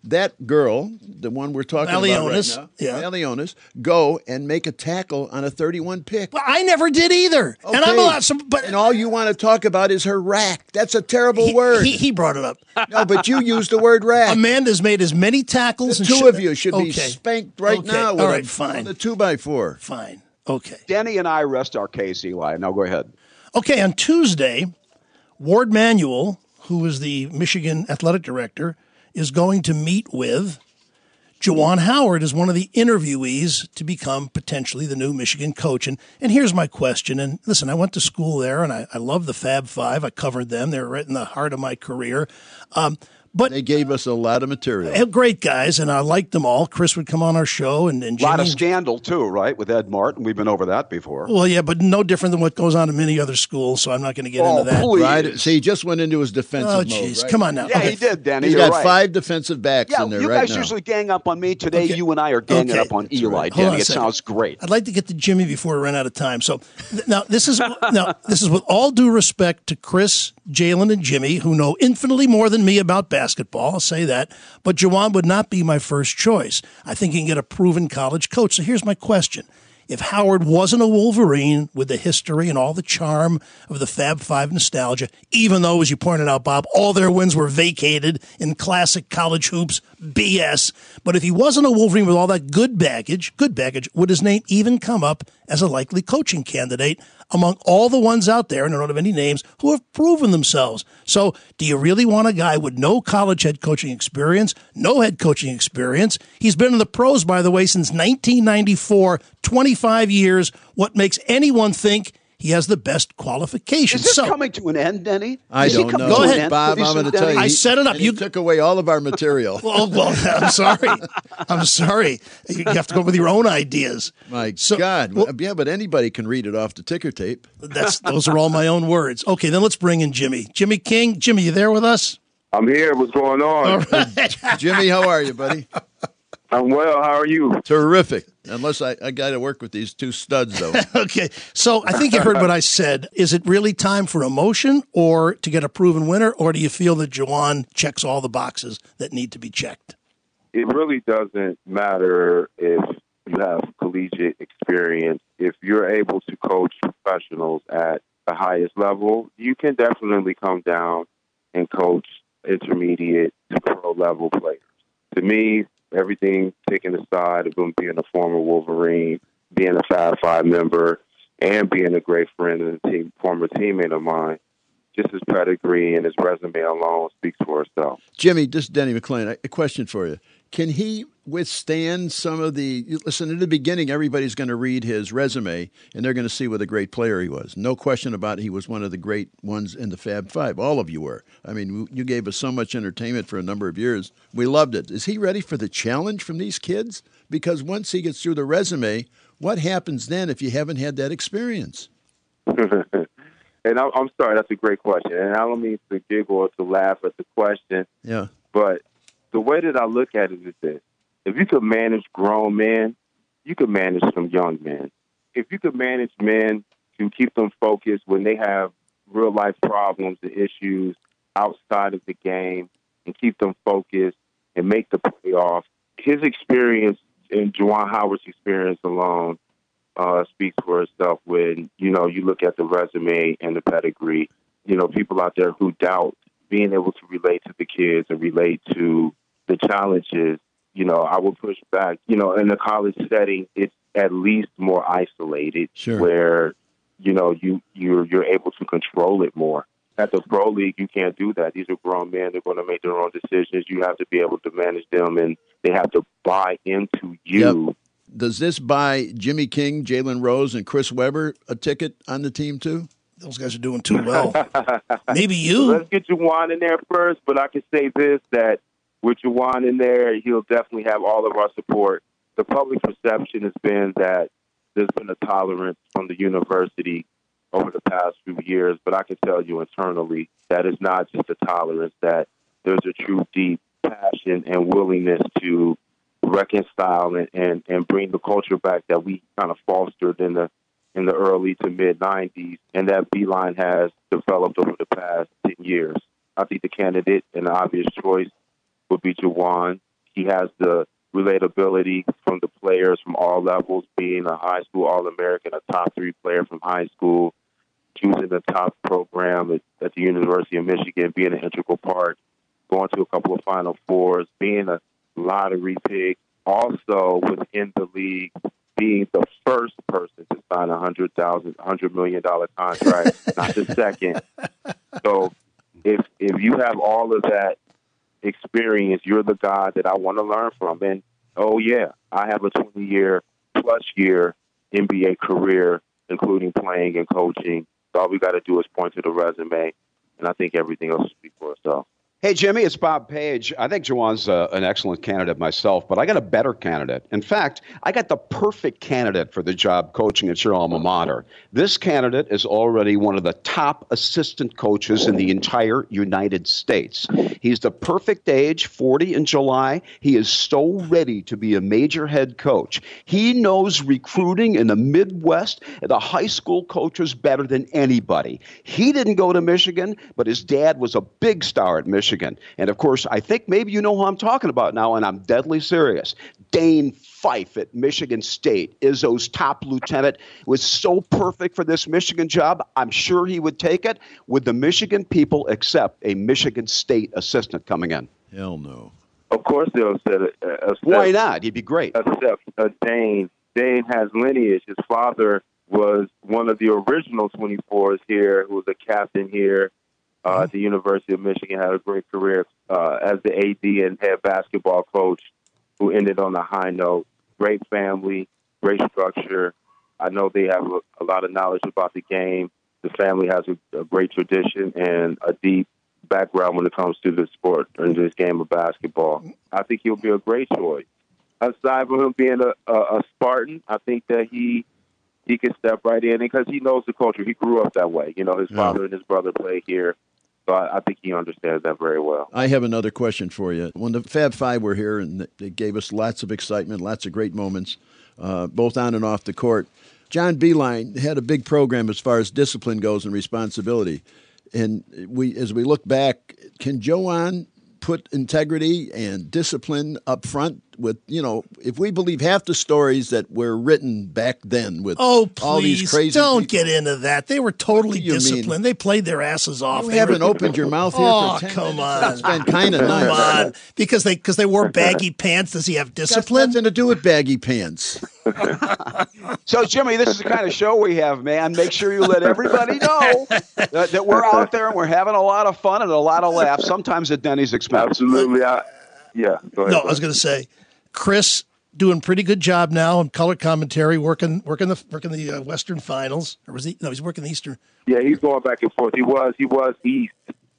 [SPEAKER 3] that girl, the one we're talking
[SPEAKER 1] Leonis,
[SPEAKER 3] about right now,
[SPEAKER 1] yeah.
[SPEAKER 3] Leonis, go and make a tackle on a thirty-one pick.
[SPEAKER 1] Well, I never did either.
[SPEAKER 3] Okay.
[SPEAKER 1] And I'm allowed some, but
[SPEAKER 3] and all you want to talk about is her rack. That's a terrible
[SPEAKER 1] he,
[SPEAKER 3] word.
[SPEAKER 1] He, he brought it up.
[SPEAKER 3] No, but you used the word rack.
[SPEAKER 1] Amanda's made as many tackles.
[SPEAKER 3] The
[SPEAKER 1] and
[SPEAKER 3] two
[SPEAKER 1] should,
[SPEAKER 3] of you should
[SPEAKER 1] okay.
[SPEAKER 3] be spanked right
[SPEAKER 1] okay.
[SPEAKER 3] now. With
[SPEAKER 1] All right,
[SPEAKER 3] a,
[SPEAKER 1] fine.
[SPEAKER 3] The two by four.
[SPEAKER 1] Fine. Okay.
[SPEAKER 2] Danny and I rest our case, Eli. Now go ahead.
[SPEAKER 1] Okay, on Tuesday, Ward Manuel, who is the Michigan athletic director, is going to meet with Juwan Howard as one of the interviewees to become potentially the new Michigan coach. And, and here's my question. And listen, I went to school there, and I, I love the Fab Five. I covered them. They were right in the heart of my career. Um, But
[SPEAKER 3] they gave us a lot of material.
[SPEAKER 1] They're great guys, and I liked them all. Chris would come on our show, and, and
[SPEAKER 2] a lot
[SPEAKER 1] Jimmy.
[SPEAKER 2] of scandal too, right? With Ed Martin, we've been over that before.
[SPEAKER 1] Well, yeah, but no different than what goes on in many other schools. So I'm not going to get
[SPEAKER 2] oh,
[SPEAKER 1] into that.
[SPEAKER 2] Please.
[SPEAKER 3] Right? See, he just went into his defensive
[SPEAKER 1] Oh,
[SPEAKER 3] mode.
[SPEAKER 1] jeez,
[SPEAKER 3] Right?
[SPEAKER 1] come on now.
[SPEAKER 2] Yeah,
[SPEAKER 1] okay.
[SPEAKER 2] he did, Danny.
[SPEAKER 3] He's
[SPEAKER 2] You're
[SPEAKER 3] got
[SPEAKER 2] right.
[SPEAKER 3] five defensive backs
[SPEAKER 2] Yeah,
[SPEAKER 3] in there
[SPEAKER 2] you
[SPEAKER 3] right
[SPEAKER 2] guys
[SPEAKER 3] now.
[SPEAKER 2] usually gang up on me. Today,
[SPEAKER 1] Okay.
[SPEAKER 2] you and I are ganging
[SPEAKER 1] Okay.
[SPEAKER 2] up on Eli,
[SPEAKER 1] Hold on
[SPEAKER 2] Danny.
[SPEAKER 1] a
[SPEAKER 2] It
[SPEAKER 1] second.
[SPEAKER 2] sounds great.
[SPEAKER 1] I'd like to get to Jimmy before we run out of time. So th- now this is now this is with all due respect to Chris, Jalen, and Jimmy, who know infinitely more than me about basketball. I'll say that. But Juwan would not be my first choice. I think he can get a proven college coach. So here's my question. If Howard wasn't a Wolverine with the history and all the charm of the Fab Five nostalgia, even though, as you pointed out, Bob, all their wins were vacated in classic college hoops B S, but if he wasn't a Wolverine with all that good baggage, good baggage, would his name even come up as a likely coaching candidate among all the ones out there, and I don't have any names, who have proven themselves? So do you really want a guy with no college head coaching experience, no head coaching experience? He's been in the pros, by the way, since nineteen ninety-four, twenty-five years. What makes anyone think he has the best qualifications?
[SPEAKER 2] Is this
[SPEAKER 1] so,
[SPEAKER 2] coming to an end, Denny?
[SPEAKER 3] I
[SPEAKER 2] Is he
[SPEAKER 3] don't
[SPEAKER 2] coming
[SPEAKER 3] know.
[SPEAKER 2] to
[SPEAKER 1] Go
[SPEAKER 2] an
[SPEAKER 1] ahead,
[SPEAKER 2] end
[SPEAKER 3] Bob,
[SPEAKER 2] pretty
[SPEAKER 3] I'm
[SPEAKER 2] soon,
[SPEAKER 3] going to tell
[SPEAKER 2] Denny?
[SPEAKER 3] you.
[SPEAKER 1] I set it up.
[SPEAKER 3] And he
[SPEAKER 1] You-
[SPEAKER 3] took away all of our material.
[SPEAKER 1] Oh, well, I'm sorry. I'm sorry. You have to go with your own ideas.
[SPEAKER 3] My
[SPEAKER 1] So-
[SPEAKER 3] God.
[SPEAKER 1] well-
[SPEAKER 3] yeah, but anybody can read it off the ticker tape.
[SPEAKER 1] That's those are all my own words. Okay, then let's bring in Jimmy. Jimmy King. Jimmy, you there with us?
[SPEAKER 6] I'm here. What's going on?
[SPEAKER 1] All right.
[SPEAKER 3] Jimmy, how are you, buddy?
[SPEAKER 6] I'm well. How are you?
[SPEAKER 3] Terrific. Unless I, I got to work with these two studs, though.
[SPEAKER 1] Okay, so I think you heard what I said. Is it really time for emotion or to get a proven winner, or do you feel that Juwan checks all the boxes that need to be checked?
[SPEAKER 6] It really doesn't matter if you have collegiate experience. If you're able to coach professionals at the highest level, you can definitely come down and coach intermediate to pro level players. To me, everything taken aside of him being a former Wolverine, being a Fab Five member, and being a great friend and a team, former teammate of mine, just his pedigree and his resume alone speaks for itself.
[SPEAKER 3] Jimmy, this is Denny McClain. A question for you. Can he withstand some of the – listen, in the beginning, everybody's going to read his resume, and they're going to see what a great player he was. No question about it, he was one of the great ones in the Fab Five. All of you were. I mean, you gave us so much entertainment for a number of years. We loved it. Is he ready for the challenge from these kids? Because once he gets through the resume, what happens then if you haven't had that experience?
[SPEAKER 6] And I'm sorry, that's a great question. And I don't mean to giggle or to laugh at the question,
[SPEAKER 3] Yeah.
[SPEAKER 6] but the way that I look at it is this. If you could manage grown men, you could manage some young men. If you could manage men to keep them focused when they have real-life problems and issues outside of the game and keep them focused and make the playoffs, his experience and Juwan Howard's experience alone uh, speaks for itself when, you know, you look at the resume and the pedigree. You know, people out there who doubt being able to relate to the kids and relate to the challenges, you know, I would push back. You know, in the college setting, it's at least more isolated,
[SPEAKER 3] Sure.
[SPEAKER 6] where, you know, you, you're, you're able to control it more. At the pro league, you can't do that. These are grown men. They're going to make their own decisions. You have to be able to manage them, and they have to buy into you.
[SPEAKER 3] Yep. Does this buy Jimmy King, Jalen Rose, and Chris Webber a ticket on the team, too?
[SPEAKER 1] Those guys are doing too well. Maybe you.
[SPEAKER 6] Let's get Juwan in there first, but I can say this, that with Juwan in there, he'll definitely have all of our support. The public perception has been that there's been a tolerance from the university over the past few years, but I can tell you internally that it's not just a tolerance, that there's a true deep passion and willingness to reconcile and, and, and bring the culture back that we kind of fostered in the in the early to mid nineties, and that Beeline has developed over the past ten years. I think the candidate and the obvious choice would be Juwan. he has the relatability from the players from all levels, being a high school All-American, a top three player from high school, choosing the top program at, at the University of Michigan, being an integral part, going to a couple of Final Fours, being a lottery pick, also within the league, being the first person to sign a hundred thousand, hundred million dollar contract, not the second. So if if you have all of that experience, you're the guy that I want to learn from. And oh yeah, I have a twenty year plus year N B A career, including playing and coaching. So all we got to do is point to the resume, and I think everything else will speak for itself.
[SPEAKER 2] Hey, Jimmy, it's Bob Page. I think Juwan's uh, an excellent candidate myself, but I got a better candidate. In fact, I got the perfect candidate for the job coaching at your alma mater. This candidate is already one of the top assistant coaches in the entire United States. He's the perfect age, forty in July. He is so ready to be a major head coach. He knows recruiting in the Midwest and the high school coaches better than anybody. He didn't go to Michigan, but his dad was a big star at Michigan. And, of course, I think maybe you know who I'm talking about now, and I'm deadly serious. Dane Fife at Michigan State, Izzo's top lieutenant, was so perfect for this Michigan job. I'm sure he would take it. Would the Michigan people accept a Michigan State assistant coming in?
[SPEAKER 3] Hell no.
[SPEAKER 6] Of course they'll accept it.
[SPEAKER 2] Why not? He'd be great.
[SPEAKER 6] Accept uh, Dane. Dane has lineage. His father was one of the original twenty-fours here, who was a captain here. Uh, at the University of Michigan, had a great career uh, as the A D and head basketball coach, who ended on a high note. Great family, great structure. I know they have a, a lot of knowledge about the game. The family has a, a great tradition and a deep background when it comes to the sport and this game of basketball. I think he'll be a great choice. Aside from him being a, a, a Spartan, I think that he he can step right in because he knows the culture. He grew up that way. You know, his yeah. father and his brother played here. So I, I think he understands that very well.
[SPEAKER 3] I have another question for you. When the Fab Five were here, and they gave us lots of excitement, lots of great moments, uh, both on and off the court, John Beilein had a big program as far as discipline goes and responsibility. And we, as we look back, can Juwan put integrity and discipline up front with, you know, if we believe half the stories that were written back then with
[SPEAKER 1] oh,
[SPEAKER 3] all these crazy
[SPEAKER 1] don't
[SPEAKER 3] people.
[SPEAKER 1] Get into that. They were totally disciplined. Mean? They played their asses off.
[SPEAKER 3] You
[SPEAKER 1] they
[SPEAKER 3] haven't
[SPEAKER 1] were...
[SPEAKER 3] opened your mouth here
[SPEAKER 1] oh,
[SPEAKER 3] for ten
[SPEAKER 1] come
[SPEAKER 3] minutes.
[SPEAKER 1] on.
[SPEAKER 3] It's been kind of nice.
[SPEAKER 1] Come on. Because they, because they wore baggy pants. Does he have discipline?
[SPEAKER 3] That's nothing to do with baggy pants.
[SPEAKER 2] So, Jimmy, this is the kind of show we have, man. Make sure you let everybody know that, that we're out there and we're having a lot of fun and a lot of laughs, sometimes at Denny's expense.
[SPEAKER 6] Absolutely. I, yeah, go ahead.
[SPEAKER 1] No,
[SPEAKER 6] go
[SPEAKER 1] I was going to say, Chris doing a pretty good job now in color commentary, working working the working the uh, Western Finals. Or was he? No, he's working the Eastern.
[SPEAKER 6] Yeah, he's going back and forth. He was he was East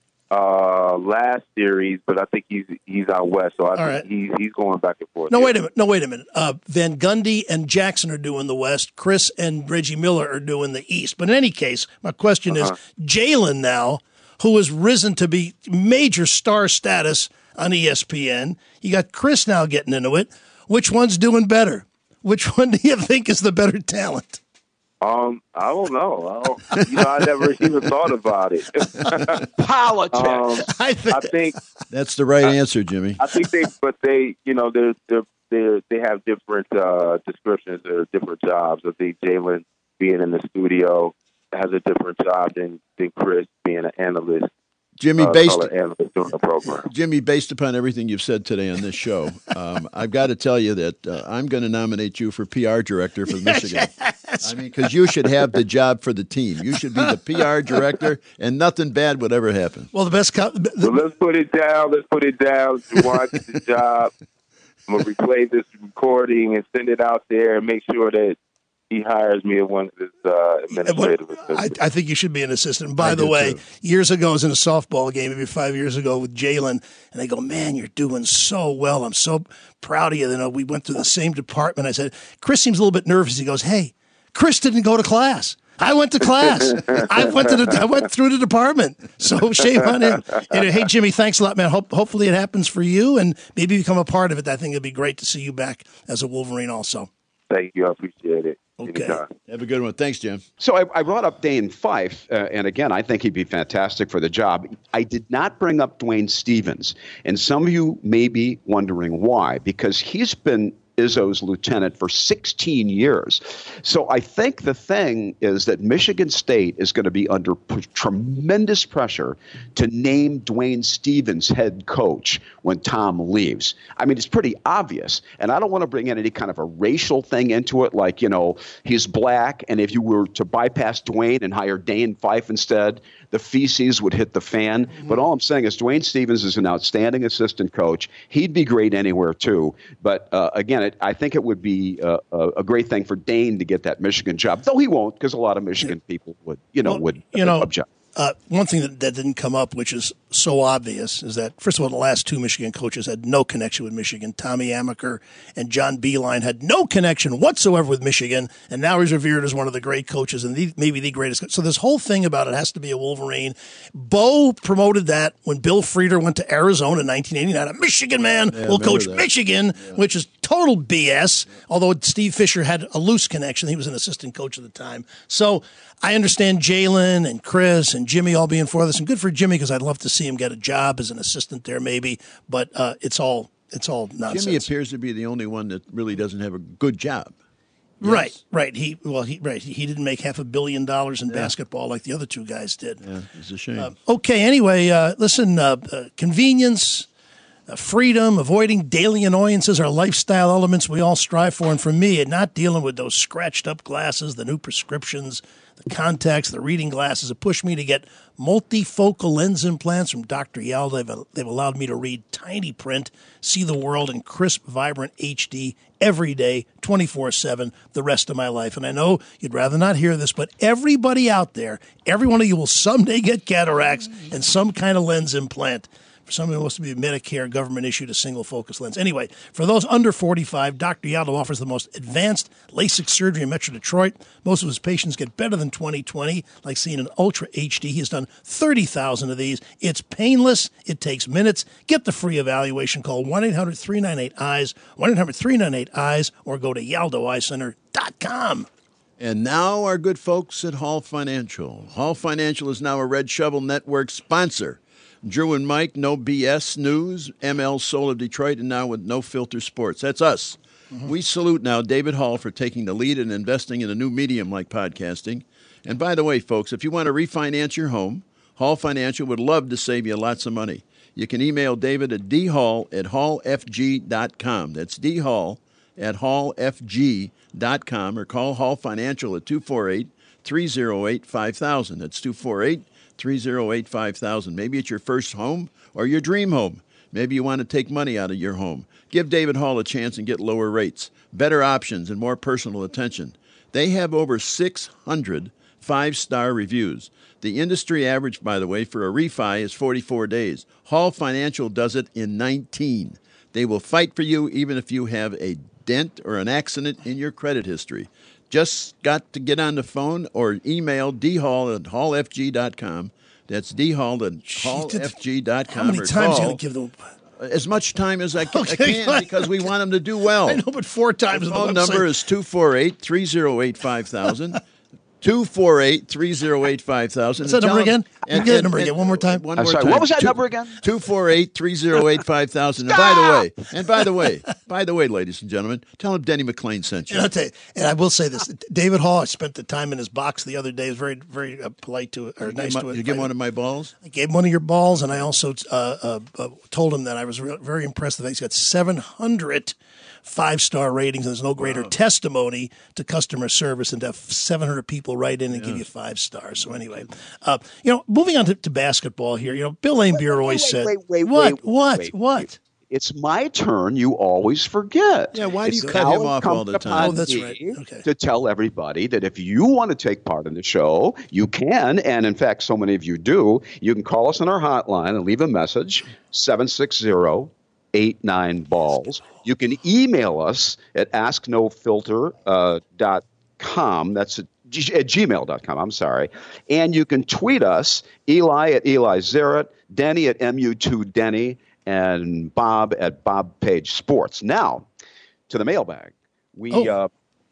[SPEAKER 6] uh, last series, but I think he's he's out West. So I All think right. he's he's going back and forth.
[SPEAKER 1] No,
[SPEAKER 6] here.
[SPEAKER 1] wait a minute. No, wait a minute. Uh, Van Gundy and Jackson are doing the West. Chris and Reggie Miller are doing the East. But in any case, my question uh-huh. is, Jalen now, who has risen to be major star status on E S P N. You got Chris now getting into it. Which one's doing better? Which one do you think is the better talent?
[SPEAKER 6] Um, I don't know. I don't, you know, I never even thought about it.
[SPEAKER 2] Politics.
[SPEAKER 6] Um, I, think, I think
[SPEAKER 3] that's the right
[SPEAKER 6] I,
[SPEAKER 3] answer, Jimmy.
[SPEAKER 6] I think they, but they, you know, they're they're, they're they have different uh, descriptions. They're different jobs. I think Jalen being in the studio has a different job than than Chris being an analyst.
[SPEAKER 3] Jimmy, uh, based
[SPEAKER 6] doing the program.
[SPEAKER 3] Jimmy, based upon everything you've said today on this show, um, I've got to tell you that uh, I'm going to nominate you for P R director for Michigan. I mean, because you should have the job for the team. You should be the P R director, and nothing bad would ever happen.
[SPEAKER 1] Well, the best. Co- the-
[SPEAKER 6] well, let's put it down. Let's put it down. Juwan gets the job. I'm gonna replay this recording and send it out there and make sure that he hires me as one of his uh, administrative assistants.
[SPEAKER 1] I, I think you should be an assistant. By
[SPEAKER 3] I
[SPEAKER 1] the way,
[SPEAKER 3] too.
[SPEAKER 1] years ago, I was in a softball game, maybe five years ago, with Jalen, and they go, "Man, you're doing so well. I'm so proud of you." You know, we went through the same department. I said, "Chris seems a little bit nervous." He goes, "Hey, Chris didn't go to class. I went to class. I went to the. I went through the department. So shame on him." Anyway, hey, Jimmy, thanks a lot, man. Hope, hopefully it happens for you, and maybe become a part of it. I think it'd be great to see you back as a Wolverine, also.
[SPEAKER 6] Thank you. I appreciate it.
[SPEAKER 1] Okay.
[SPEAKER 6] Anytime.
[SPEAKER 3] Have a good one. Thanks, Jim.
[SPEAKER 2] So I, I brought up Dane Fife, uh, and again, I think he'd be fantastic for the job. I did not bring up Dwayne Stevens, and some of you may be wondering why, because he's been Izzo's lieutenant for sixteen years. So I think the thing is that Michigan State is going to be under p- tremendous pressure to name Dwayne Stevens head coach when Tom leaves. I mean, it's pretty obvious. And I don't want to bring in any kind of a racial thing into it, like, you know, he's black, and if you were to bypass Dwayne and hire Dane Fife instead, the feces would hit the fan. Mm-hmm. But all I'm saying is Dwayne Stevens is an outstanding assistant coach. He'd be great anywhere, too. But uh, again, it, I think it would be uh, a, a great thing for Dane to get that Michigan job, though he won't, because a lot of Michigan people would, you know,
[SPEAKER 1] well,
[SPEAKER 2] would
[SPEAKER 1] you know,
[SPEAKER 2] object.
[SPEAKER 1] Uh, one thing that, that didn't come up, which is so obvious, is that, first of all, the last two Michigan coaches had no connection with Michigan. Tommy Amaker and John Beilein had no connection whatsoever with Michigan, and now he's revered as one of the great coaches and the, maybe the greatest. So this whole thing about it has to be a Wolverine. Bo promoted that when Bill Frieder went to Arizona in nineteen eighty-nine. A Michigan man
[SPEAKER 3] yeah,
[SPEAKER 1] will coach
[SPEAKER 3] that.
[SPEAKER 1] Michigan, yeah. which is total B S, yeah. although Steve Fisher had a loose connection. He was an assistant coach at the time. So I understand Jalen and Chris and Jimmy all being for this, and good for Jimmy because I'd love to see him get a job as an assistant there maybe, but uh, it's all it's all nonsense.
[SPEAKER 3] Jimmy appears to be the only one that really doesn't have a good job. Yes.
[SPEAKER 1] Right, right. He well, he right. He didn't make half a billion dollars in yeah. basketball like the other two guys did.
[SPEAKER 3] Yeah, it's a shame.
[SPEAKER 1] Uh, okay, anyway, uh, listen, uh, uh, convenience, uh, freedom, avoiding daily annoyances are lifestyle elements we all strive for. And for me, and not dealing with those scratched up glasses, the new prescriptions, the contacts, the reading glasses, it pushed me to get multifocal lens implants from Doctor Yalda. They've, they've allowed me to read tiny print, see the world in crisp, vibrant H D every day, twenty-four seven, the rest of my life. And I know you'd rather not hear this, but everybody out there, every one of you will someday get cataracts and some kind of lens implant. For someone who wants to be Medicare, government-issued a single-focus lens. Anyway, for those under forty-five, Doctor Yaldo offers the most advanced LASIK surgery in Metro Detroit. Most of his patients get better than twenty twenty, like seeing an Ultra H D. He has done thirty thousand of these. It's painless. It takes minutes. Get the free evaluation. Call one eight hundred three nine eight eyes, one eight hundred three nine eight eyes, or go to yaldo eye center dot com.
[SPEAKER 3] And now our good folks at Hall Financial. Hall Financial is now a Red Shovel Network sponsor. Drew and Mike, No B S News, M L Soul of Detroit, and now with No Filter Sports. That's us. Mm-hmm. We salute now David Hall for taking the lead and investing in a new medium like podcasting. And by the way, folks, if you want to refinance your home, Hall Financial would love to save you lots of money. You can email David at d hall at hall f g dot com. That's d hall at hall f g dot com, or call Hall Financial at two four eight, three oh eight, five thousand. That's two four eight, three oh eight, five thousand. Maybe it's your first home or your dream home. Maybe you want to take money out of your home. Give David Hall a chance and get lower rates, better options, and more personal attention. They have over six hundred five-star reviews. The industry average, by the way, for a refi is forty-four days. Hall Financial does it in nineteen. They will fight for you even if you have a dent or an accident in your credit history. Just got to get on the phone or email d hall at hall f g dot com. That's d hall at hall f g dot com.
[SPEAKER 1] How many times are you going to give them?
[SPEAKER 3] As much time as I can,
[SPEAKER 1] Okay,
[SPEAKER 3] I can because we want them to do well.
[SPEAKER 1] I know, but four times.
[SPEAKER 3] The
[SPEAKER 1] the
[SPEAKER 3] phone
[SPEAKER 1] website.
[SPEAKER 3] number is two four eight, three oh eight, five thousand. two four eight, three oh eight, five thousand.
[SPEAKER 1] What's that number again? And, get that number again one more time.
[SPEAKER 3] One
[SPEAKER 2] I'm
[SPEAKER 3] more
[SPEAKER 2] sorry,
[SPEAKER 3] time.
[SPEAKER 2] what was that
[SPEAKER 3] Two-
[SPEAKER 2] number again?
[SPEAKER 3] two four eight, three oh eight, five thousand. And by the way, and by the way, by the way, ladies and gentlemen, tell him Denny McClain sent you.
[SPEAKER 1] And I'll tell you, and I will say this: David Hall, I spent the time in his box the other day. He was very, very uh, polite to it, or
[SPEAKER 3] You
[SPEAKER 1] nice
[SPEAKER 3] give
[SPEAKER 1] to
[SPEAKER 3] him-
[SPEAKER 1] it.
[SPEAKER 3] You give him one of my balls?
[SPEAKER 1] I gave him one of your balls, and I also uh, uh, uh, told him that I was re- very impressed that he's got seven hundred five-star ratings, and there's no greater
[SPEAKER 3] Wow.
[SPEAKER 1] testimony to customer service than to have seven hundred people write in and give you five stars. So anyway, uh, you know, moving on to, to basketball here, you know, Bill Laimbeer always
[SPEAKER 2] wait,
[SPEAKER 1] said,
[SPEAKER 2] wait, wait,
[SPEAKER 1] what,
[SPEAKER 2] wait,
[SPEAKER 1] what,
[SPEAKER 2] wait,
[SPEAKER 1] what?
[SPEAKER 2] wait. It's my turn. You always forget.
[SPEAKER 3] Yeah, why do
[SPEAKER 2] It's
[SPEAKER 3] you cut
[SPEAKER 2] now
[SPEAKER 3] him off all the
[SPEAKER 2] incumbent
[SPEAKER 3] time?
[SPEAKER 2] upon
[SPEAKER 1] Oh, that's
[SPEAKER 2] me
[SPEAKER 1] right. Okay.
[SPEAKER 2] To tell everybody that if you want to take part in the show, you can. And in fact, so many of you do. You can call us on our hotline and leave a message, seven six zero, eight nine balls. You can email us at ask no filter dot com. That's at, g- at gmail dot com. I'm sorry. And you can tweet us, Eli at Eli Zaret, Denny at M U two Denny, and Bob at Bob Page Sports. Now, to the mailbag. We
[SPEAKER 1] Oh.
[SPEAKER 2] uh,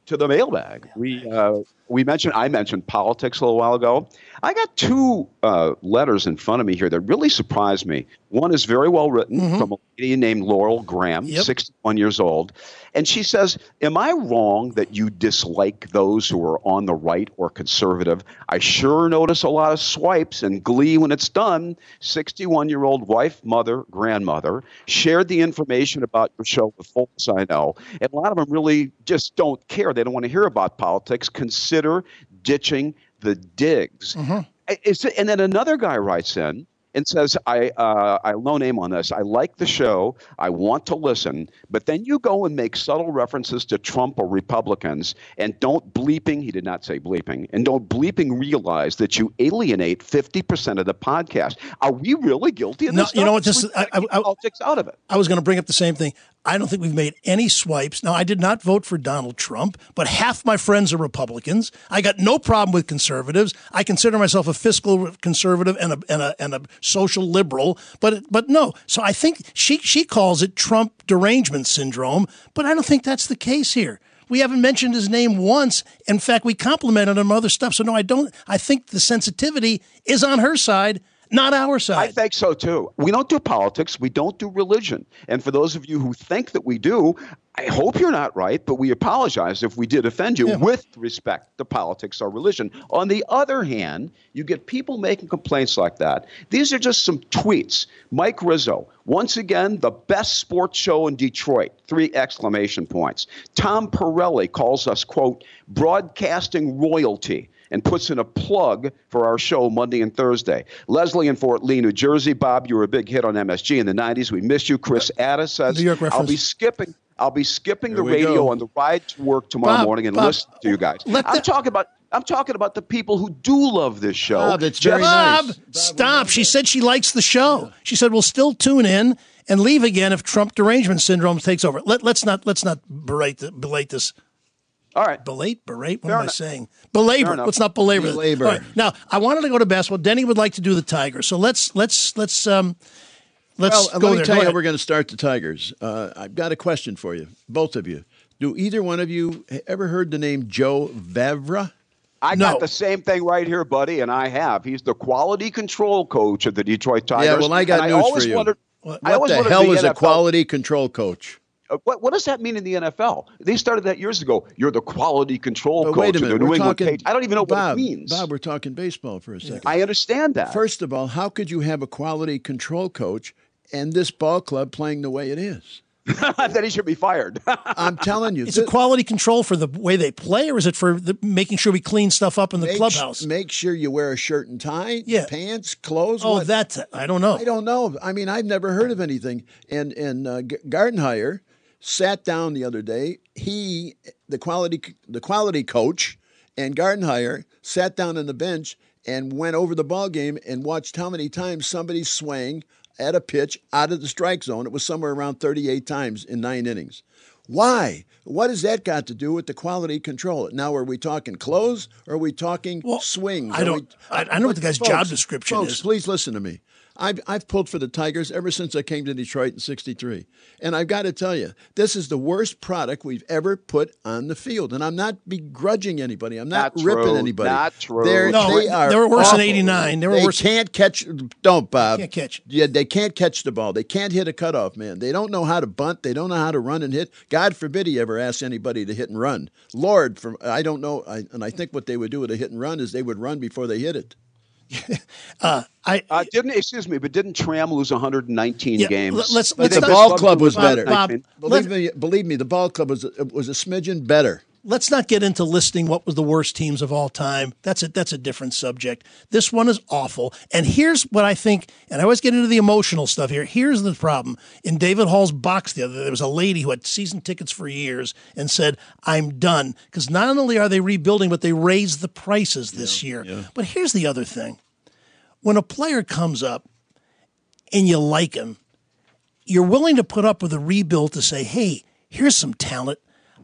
[SPEAKER 2] to the mailbag. We uh, we mentioned I mentioned politics a little while ago. I got two uh, letters in front of me here that really surprised me. One is very well written mm-hmm. from a lady named Laurel Graham, yep. sixty-one years old, and she says, "Am I wrong that you dislike those who are on the right or conservative? I sure notice a lot of swipes and glee when it's done." sixty-one-year-old wife, mother, grandmother shared the information about your show with folks I know, and a lot of them really just don't care. They don't want to hear about politics. Consider ditching the digs. Mm-hmm. It's, and then another guy writes in and says, I, uh, I no name on this. I like the show. I want to listen. But then you go and make subtle references to Trump or Republicans and don't bleeping, he did not say bleeping, and don't bleeping realize that you alienate fifty percent of the podcast. Are we really guilty of
[SPEAKER 1] no,
[SPEAKER 2] this?
[SPEAKER 1] You know what? Just I, I, I,
[SPEAKER 2] politics out of it.
[SPEAKER 1] I was going to bring up the same thing. I don't think we've made any swipes. Now, I did not vote for Donald Trump, but half my friends are Republicans. I got no problem with conservatives. I consider myself a fiscal conservative and a and a and a social liberal. But but no. So I think she she calls it Trump derangement syndrome, but I don't think that's the case here. We haven't mentioned his name once. In fact, we complimented him on other stuff. So no, I don't. I think the sensitivity is on her side, not our side.
[SPEAKER 2] I think so, too. We don't do politics. We don't do religion. And for those of you who think that we do, I hope you're not right, but we apologize if we did offend you yeah. with respect to politics or religion. On the other hand, you get people making complaints like that. These are just some tweets. Mike Rizzo, once again, the best sports show in Detroit, three exclamation points. Tom Pirelli calls us, quote, broadcasting royalty, and puts in a plug for our show Monday and Thursday. Leslie in Fort Lee, New Jersey. Bob, you were a big hit on M S G in the nineties. We missed you. Chris Addis says,
[SPEAKER 1] New York reference.
[SPEAKER 2] I'll be skipping I'll be skipping the radio go. on the ride to work tomorrow
[SPEAKER 1] Bob,
[SPEAKER 2] morning and
[SPEAKER 1] Bob,
[SPEAKER 2] listen to you guys. I'm
[SPEAKER 1] the,
[SPEAKER 2] talking about I'm talking about the people who do love this show.
[SPEAKER 3] Bob, it's very
[SPEAKER 1] Bob,
[SPEAKER 3] nice.
[SPEAKER 1] stop. She said she likes the show. Yeah. She said we'll still tune in and leave again if Trump derangement syndrome takes over. Let, let's not let's not berate, belate this.
[SPEAKER 2] All right.
[SPEAKER 1] Belate? Berate? What
[SPEAKER 2] Fair
[SPEAKER 1] am
[SPEAKER 2] enough.
[SPEAKER 1] I saying? Belabor. Let's not belabor.
[SPEAKER 3] Belabor.
[SPEAKER 1] All right. Now, I wanted to go to basketball. Denny would like to do the Tigers. So let's let's let's um let's
[SPEAKER 3] well,
[SPEAKER 1] go
[SPEAKER 3] let me
[SPEAKER 1] there.
[SPEAKER 3] tell
[SPEAKER 1] go
[SPEAKER 3] you how
[SPEAKER 1] ahead.
[SPEAKER 3] we're going to start the Tigers. Uh, I've got a question for you, both of you. Do either one of you ever heard the name Joe Vavra?
[SPEAKER 2] I
[SPEAKER 1] no.
[SPEAKER 2] got the same thing right here, buddy, and I have. He's the quality control coach of the Detroit Tigers.
[SPEAKER 3] Yeah, well, I got
[SPEAKER 2] and
[SPEAKER 3] news
[SPEAKER 2] I always
[SPEAKER 3] for you.
[SPEAKER 2] Wondered,
[SPEAKER 3] what
[SPEAKER 2] I always
[SPEAKER 3] the
[SPEAKER 2] wondered
[SPEAKER 3] hell
[SPEAKER 2] the
[SPEAKER 3] is
[SPEAKER 2] N F L,
[SPEAKER 3] a quality control coach?
[SPEAKER 2] Uh, what, what does that mean in the N F L? They started that years ago. You're the quality control
[SPEAKER 3] but
[SPEAKER 2] coach
[SPEAKER 3] wait a
[SPEAKER 2] of
[SPEAKER 3] minute,
[SPEAKER 2] the New
[SPEAKER 3] we're
[SPEAKER 2] England
[SPEAKER 3] talking,
[SPEAKER 2] Patriots. I don't even know
[SPEAKER 3] Bob,
[SPEAKER 2] what it means.
[SPEAKER 3] Bob, we're talking baseball for a second.
[SPEAKER 2] I understand that.
[SPEAKER 3] First of all, how could you have a quality control coach and this ball club playing the way it is?
[SPEAKER 2] Then he should be fired.
[SPEAKER 3] I'm telling you.
[SPEAKER 1] It's a quality control for the way they play, or is it for the, making sure we clean stuff up in the
[SPEAKER 3] make,
[SPEAKER 1] clubhouse?
[SPEAKER 3] Make sure you wear a shirt and tie,
[SPEAKER 1] yeah.
[SPEAKER 3] pants, clothes.
[SPEAKER 1] Oh,
[SPEAKER 3] what?
[SPEAKER 1] that's I don't know.
[SPEAKER 3] I don't know. I mean, I've never heard of anything. And and uh, Gardenhire sat down the other day. He, the quality the quality coach, and Gardenhire sat down on the bench and went over the ball game and watched how many times somebody swang at a pitch out of the strike zone. It was somewhere around thirty-eight times in nine innings. Why? What has that got to do with the quality control? Now, are we talking clothes or are we talking
[SPEAKER 1] well,
[SPEAKER 3] swings?
[SPEAKER 1] I don't.
[SPEAKER 3] We,
[SPEAKER 1] I, I know what the guy's
[SPEAKER 3] folks,
[SPEAKER 1] job description
[SPEAKER 3] folks,
[SPEAKER 1] is.
[SPEAKER 3] Please listen to me. I've, I've pulled for the Tigers ever since I came to Detroit in sixty-three. And I've got to tell you, this is the worst product we've ever put on the field. And I'm not begrudging anybody. I'm not,
[SPEAKER 2] not
[SPEAKER 3] ripping
[SPEAKER 2] true.
[SPEAKER 3] anybody.
[SPEAKER 2] Not true.
[SPEAKER 3] They're,
[SPEAKER 1] no,
[SPEAKER 3] they are
[SPEAKER 1] they were worse
[SPEAKER 3] awful.
[SPEAKER 1] than eighty-nine. They were
[SPEAKER 3] they
[SPEAKER 1] worse.
[SPEAKER 3] can't catch. Don't, Bob.
[SPEAKER 1] Can't catch.
[SPEAKER 3] Yeah, they can't catch the ball. They can't hit a cutoff man. They don't know how to bunt. They don't know how to run and hit. God forbid he ever asks anybody to hit and run. Lord, from I don't know. I, and I think what they would do with a hit and run is they would run before they hit it.
[SPEAKER 1] uh, I
[SPEAKER 2] uh, didn't excuse me, but didn't Tram lose one hundred nineteen
[SPEAKER 1] yeah,
[SPEAKER 2] games?
[SPEAKER 1] Let's,
[SPEAKER 3] But
[SPEAKER 1] let's
[SPEAKER 3] the
[SPEAKER 1] not,
[SPEAKER 3] ball club was
[SPEAKER 1] Bob,
[SPEAKER 3] better.
[SPEAKER 1] Bob,
[SPEAKER 3] believe me, believe me, the ball club was was a smidgen better.
[SPEAKER 1] Let's not get into listing what was the worst teams of all time. That's a, that's a different subject. This one is awful. And here's what I think, and I always get into the emotional stuff here. Here's the problem. In David Hall's box the other day, there was a lady who had season tickets for years and said, I'm done. Because not only are they rebuilding, but they raised the prices this yeah, year. Yeah. But here's the other thing. When a player comes up and you like him, you're willing to put up with a rebuild to say, hey, here's some talent.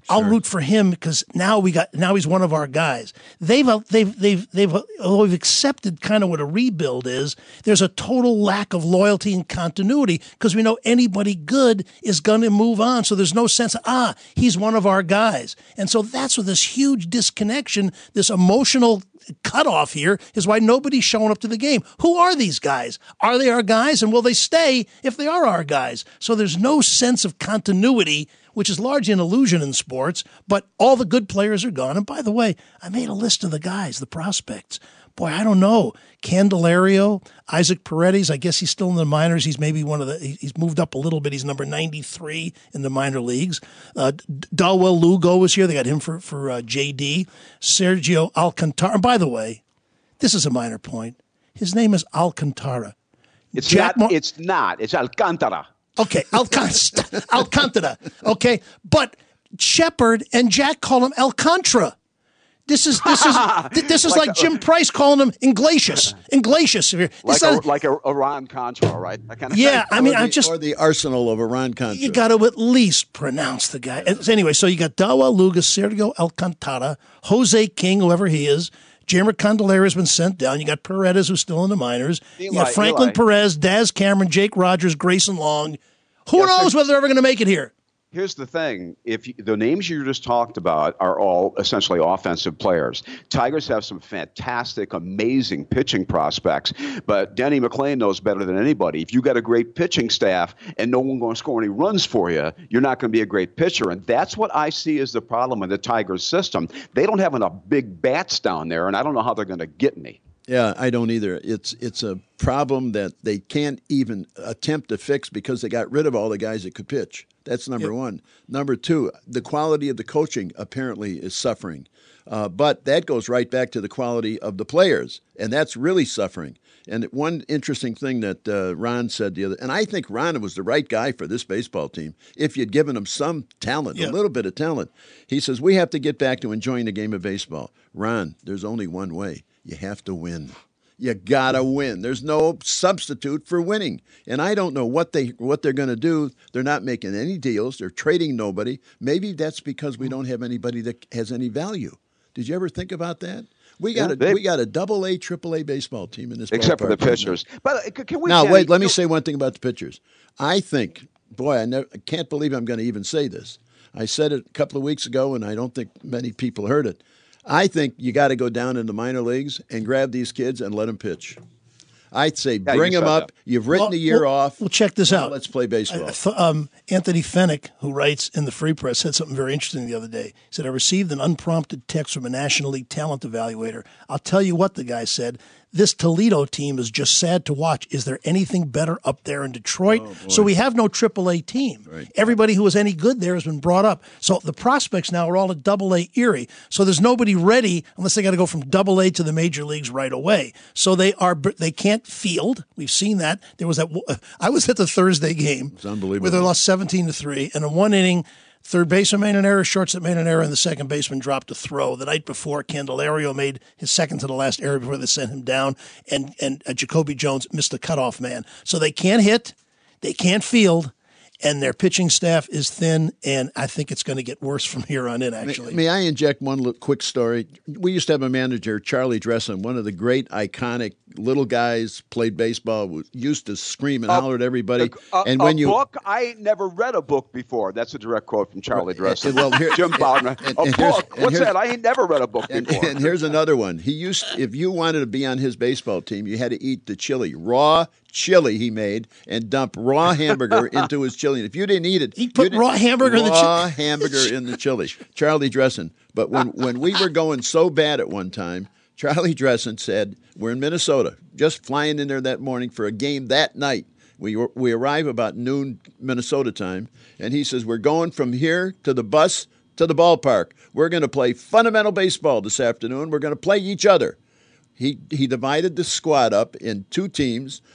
[SPEAKER 1] I'll root for him because now we got now he's one of our guys. They've uh, they've they've they've uh, they've accepted kind of what a rebuild is. There's a total lack of loyalty and continuity because we know anybody good is going to move on. So there's no sense of, ah, he's one of our guys. And so that's what this huge disconnection, this emotional cutoff here is why nobody's showing up to the game. Who are these guys? Are they our guys? And will they stay if they are our guys? So there's no sense of continuity, which is largely an illusion in sports, but all the good players are gone. And by the way, I made a list of the guys, the prospects. Boy, I don't know. Candelario, Isaac Paredes, I guess he's still in the minors. He's maybe one of the, he's moved up a little bit. He's number ninety-three in the minor leagues. Uh, Dalwell Lugo was here. They got him for, for uh, J D. Sergio Alcantara. And by the way, this is a minor point. His name is Alcantara.
[SPEAKER 2] It's
[SPEAKER 1] Jack
[SPEAKER 2] not.
[SPEAKER 1] Mo-
[SPEAKER 2] it's not. It's Alcantara.
[SPEAKER 1] Okay, Alcant- Alcantara. Okay, but Shepard and Jack call him Alcantara. This is this is this is like, like Jim Price calling him Iglesias. Iglesias.
[SPEAKER 2] Like a, like a Iran Contra, right? That kind of
[SPEAKER 1] yeah,
[SPEAKER 2] thing.
[SPEAKER 1] I mean,
[SPEAKER 3] or the,
[SPEAKER 1] I just
[SPEAKER 3] or the arsenal of Iran Contra.
[SPEAKER 1] You got to at least pronounce the guy. Anyway, so you got Dawa Luga, Sergio Alcantara, Jose King, whoever he is. Jamer Candelario has been sent down. You got Paredes, who's still in the minors. Eli, you got Franklin Eli. Perez, Daz Cameron, Jake Rogers, Grayson Long. Who yes, knows whether they're ever going to make it here?
[SPEAKER 2] Here's the thing. If you, the names you just talked about are all essentially offensive players. Tigers have some fantastic, amazing pitching prospects, but Denny McLain knows better than anybody. If you got a great pitching staff and no one going to score any runs for you, you're not going to be a great pitcher. And that's what I see as the problem in the Tigers system. They don't have enough big bats down there, and I don't know how they're going to get any.
[SPEAKER 3] Yeah, I don't either. It's it's a problem that they can't even attempt to fix because they got rid of all the guys that could pitch. That's number yep. one. Number two, the quality of the coaching apparently is suffering. Uh, but that goes right back to the quality of the players, and that's really suffering. And one interesting thing that uh, Ron said the other, and I think Ron was the right guy for this baseball team if you'd given him some talent, yep. a little bit of talent. He says, we have to get back to enjoying the game of baseball. Ron, there's only one way. You have to win. You gotta win. There's no substitute for winning. And I don't know what they what they're going to do. They're not making any deals. They're trading nobody. Maybe that's because we don't have anybody that has any value. Did you ever think about that? We got yeah, a they, we got a double A, triple A baseball team in this.
[SPEAKER 2] Except for the pitchers.
[SPEAKER 3] Right
[SPEAKER 2] but can we?
[SPEAKER 3] Now
[SPEAKER 2] can,
[SPEAKER 3] wait. Let me
[SPEAKER 2] know,
[SPEAKER 3] say one thing about the pitchers. I think, boy, I, never, I can't believe I'm going to even say this. I said it a couple of weeks ago, and I don't think many people heard it. I think you got to go down in the minor leagues and grab these kids and let them pitch. I'd say
[SPEAKER 2] yeah,
[SPEAKER 3] bring them up.
[SPEAKER 2] That.
[SPEAKER 3] You've written
[SPEAKER 1] well,
[SPEAKER 3] a year
[SPEAKER 1] well,
[SPEAKER 3] off.
[SPEAKER 1] Well, check this out.
[SPEAKER 3] Let's play baseball.
[SPEAKER 1] Uh, um, Anthony Fennick, who writes in the Free Press, said something very interesting the other day. He said, I received an unprompted text from a National League talent evaluator. I'll tell you what the guy said. This Toledo team is just sad to watch. Is there anything better up there in Detroit? Oh, so we have no triple A team. Right. Everybody who was any good there has been brought up. So the prospects now are all at double A Erie. So there's nobody ready unless they got to go from double A to the major leagues right away. So they are they can't field. We've seen that. There was that. I was at the Thursday game.
[SPEAKER 3] It's unbelievable.
[SPEAKER 1] Where they lost seventeen to three, and in one inning, third baseman made an error, shortstop made an error, and the second baseman dropped a throw. The night before, Candelario made his second to the last error before they sent him down, and and uh, Jacoby Jones missed the cutoff man. So they can't hit, they can't field, and their pitching staff is thin, and I think it's going to get worse from here on in, actually.
[SPEAKER 3] May, may I inject one little quick story? We used to have a manager, Charlie Dressen, one of the great, iconic little guys, played baseball, used to scream and uh, holler at everybody.
[SPEAKER 2] A, a,
[SPEAKER 3] and when
[SPEAKER 2] a
[SPEAKER 3] you
[SPEAKER 2] book? I ain't never read a book before. That's a direct quote from Charlie Dressen.
[SPEAKER 3] Well, here,
[SPEAKER 2] Jim Bowden. A
[SPEAKER 3] and
[SPEAKER 2] book? What's that? I ain't never read a book
[SPEAKER 3] and,
[SPEAKER 2] before.
[SPEAKER 3] And here's another one. He used, if you wanted to be on his baseball team, you had to eat the chili, raw chili he made, and dump raw hamburger into his chili. And if you didn't eat it,
[SPEAKER 1] he put raw hamburger
[SPEAKER 3] raw
[SPEAKER 1] in the chili.
[SPEAKER 3] Raw hamburger in the chili. Charlie Dressen. But when, when we were going so bad at one time, Charlie Dressen said, we're in Minnesota, just flying in there that morning for a game that night. We we arrive about noon Minnesota time, and he says, we're going from here to the bus to the ballpark. We're going to play fundamental baseball this afternoon. We're going to play each other. He he divided the squad up in two teams.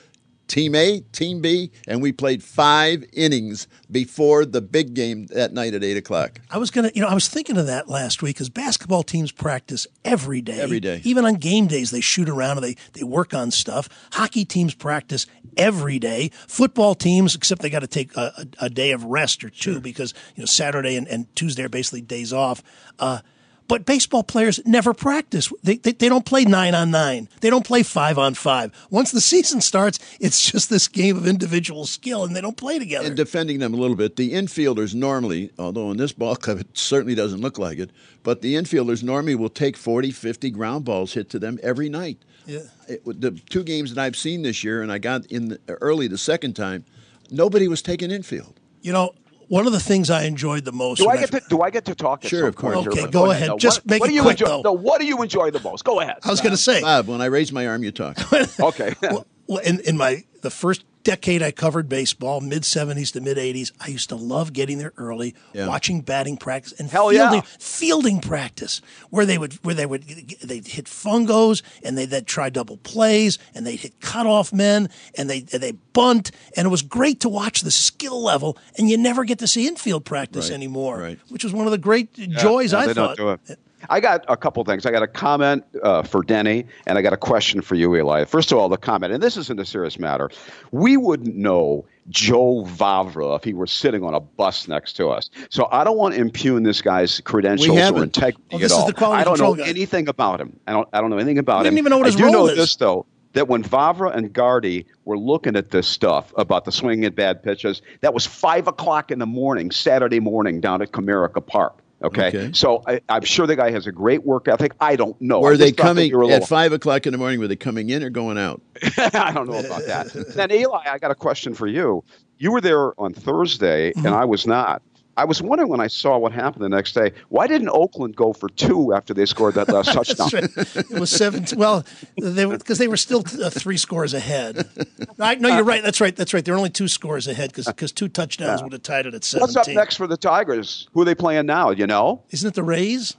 [SPEAKER 3] Team A, Team B, and we played five innings before the big game that night at eight o'clock.
[SPEAKER 1] I was gonna, you know, I was thinking of that last week because basketball teams practice every day.
[SPEAKER 3] Every day.
[SPEAKER 1] Even on game days, they shoot around and they, they work on stuff. Hockey teams practice every day. Football teams, except they got to take a, a, a day of rest or two sure. because, you know, Saturday and, and Tuesday are basically days off. Uh, But baseball players never practice. They, they they don't play nine on nine. They don't play five on five. Once the season starts, it's just this game of individual skill, and they don't play together.
[SPEAKER 3] And defending them a little bit, the infielders normally, although in this ball club it certainly doesn't look like it, but the infielders normally will take forty, fifty ground balls hit to them every night.
[SPEAKER 1] Yeah.
[SPEAKER 3] It, the two games that I've seen this year, and I got in the, early the second time, nobody was taking infield.
[SPEAKER 1] You know, one of the things I enjoyed the most.
[SPEAKER 2] Do I get to do I get to talk? At
[SPEAKER 3] Sure,
[SPEAKER 2] some
[SPEAKER 3] of course.
[SPEAKER 2] point
[SPEAKER 1] Okay,
[SPEAKER 2] here?
[SPEAKER 1] go ahead.
[SPEAKER 2] No,
[SPEAKER 1] Just
[SPEAKER 2] what,
[SPEAKER 1] make
[SPEAKER 2] what
[SPEAKER 1] it
[SPEAKER 2] do you
[SPEAKER 1] quick,
[SPEAKER 2] enjoy,
[SPEAKER 1] though.
[SPEAKER 2] No, what do you enjoy the most? Go ahead.
[SPEAKER 1] I was going to say.
[SPEAKER 3] Bob, when I raise my arm, you talk.
[SPEAKER 2] Okay.
[SPEAKER 1] well, well, in, in my the first decade I covered baseball, mid seventies to mid eighties, I used to love getting there early,
[SPEAKER 3] Yeah.
[SPEAKER 1] watching batting practice and
[SPEAKER 2] Hell
[SPEAKER 1] fielding,
[SPEAKER 2] yeah.
[SPEAKER 1] fielding practice, where they would where they would they'd hit fungos and they would try double plays and they'd hit cutoff men and they they bunt, and it was great to watch the skill level. And you never get to see infield practice
[SPEAKER 3] Right,
[SPEAKER 1] anymore,
[SPEAKER 3] right.
[SPEAKER 1] which was one of the great joys
[SPEAKER 2] Yeah,
[SPEAKER 1] I
[SPEAKER 2] they
[SPEAKER 1] thought.
[SPEAKER 2] Don't do it. I got a couple things. I got a comment uh, for Denny, and I got a question for you, Eli. First of all, the comment, and this isn't a serious matter. We wouldn't know Joe Vavra if he were sitting on a bus next to us. So I don't want to impugn this guy's credentials
[SPEAKER 3] haven't.
[SPEAKER 2] or integrity
[SPEAKER 1] Well, this
[SPEAKER 2] at
[SPEAKER 1] is
[SPEAKER 2] all.
[SPEAKER 1] the quality
[SPEAKER 2] I don't
[SPEAKER 1] control
[SPEAKER 2] know
[SPEAKER 1] guy.
[SPEAKER 2] anything about him. I don't. I don't know anything about
[SPEAKER 1] You
[SPEAKER 2] him.
[SPEAKER 1] didn't even know what his
[SPEAKER 2] I do
[SPEAKER 1] role
[SPEAKER 2] know
[SPEAKER 1] is.
[SPEAKER 2] this though. That when Vavra and Gardy were looking at this stuff about the swinging at bad pitches, that was five o'clock in the morning, Saturday morning, down at Comerica Park. Okay,
[SPEAKER 3] Okay.
[SPEAKER 2] so I, I'm sure the guy has a great work ethic. I don't know.
[SPEAKER 3] Were
[SPEAKER 2] I
[SPEAKER 3] they
[SPEAKER 2] just thought that
[SPEAKER 3] coming
[SPEAKER 2] you were a
[SPEAKER 3] at
[SPEAKER 2] little-
[SPEAKER 3] five o'clock in the morning? Were they coming in or going out?
[SPEAKER 2] I don't know about that. Then Eli, I got a question for you. You were there on Thursday,
[SPEAKER 1] Mm-hmm.
[SPEAKER 2] and I was not. I was wondering when I saw what happened the next day, why didn't Oakland go for two after they scored that last touchdown?
[SPEAKER 1] That's right. It was seventeen. Well, they because they were still uh, three scores ahead. I, no, you're right. That's right. That's right. They're only two scores ahead because two touchdowns would have tied it at seventeen.
[SPEAKER 2] What's up next for the Tigers? Who are they playing now? You know?
[SPEAKER 1] Isn't it the Rays?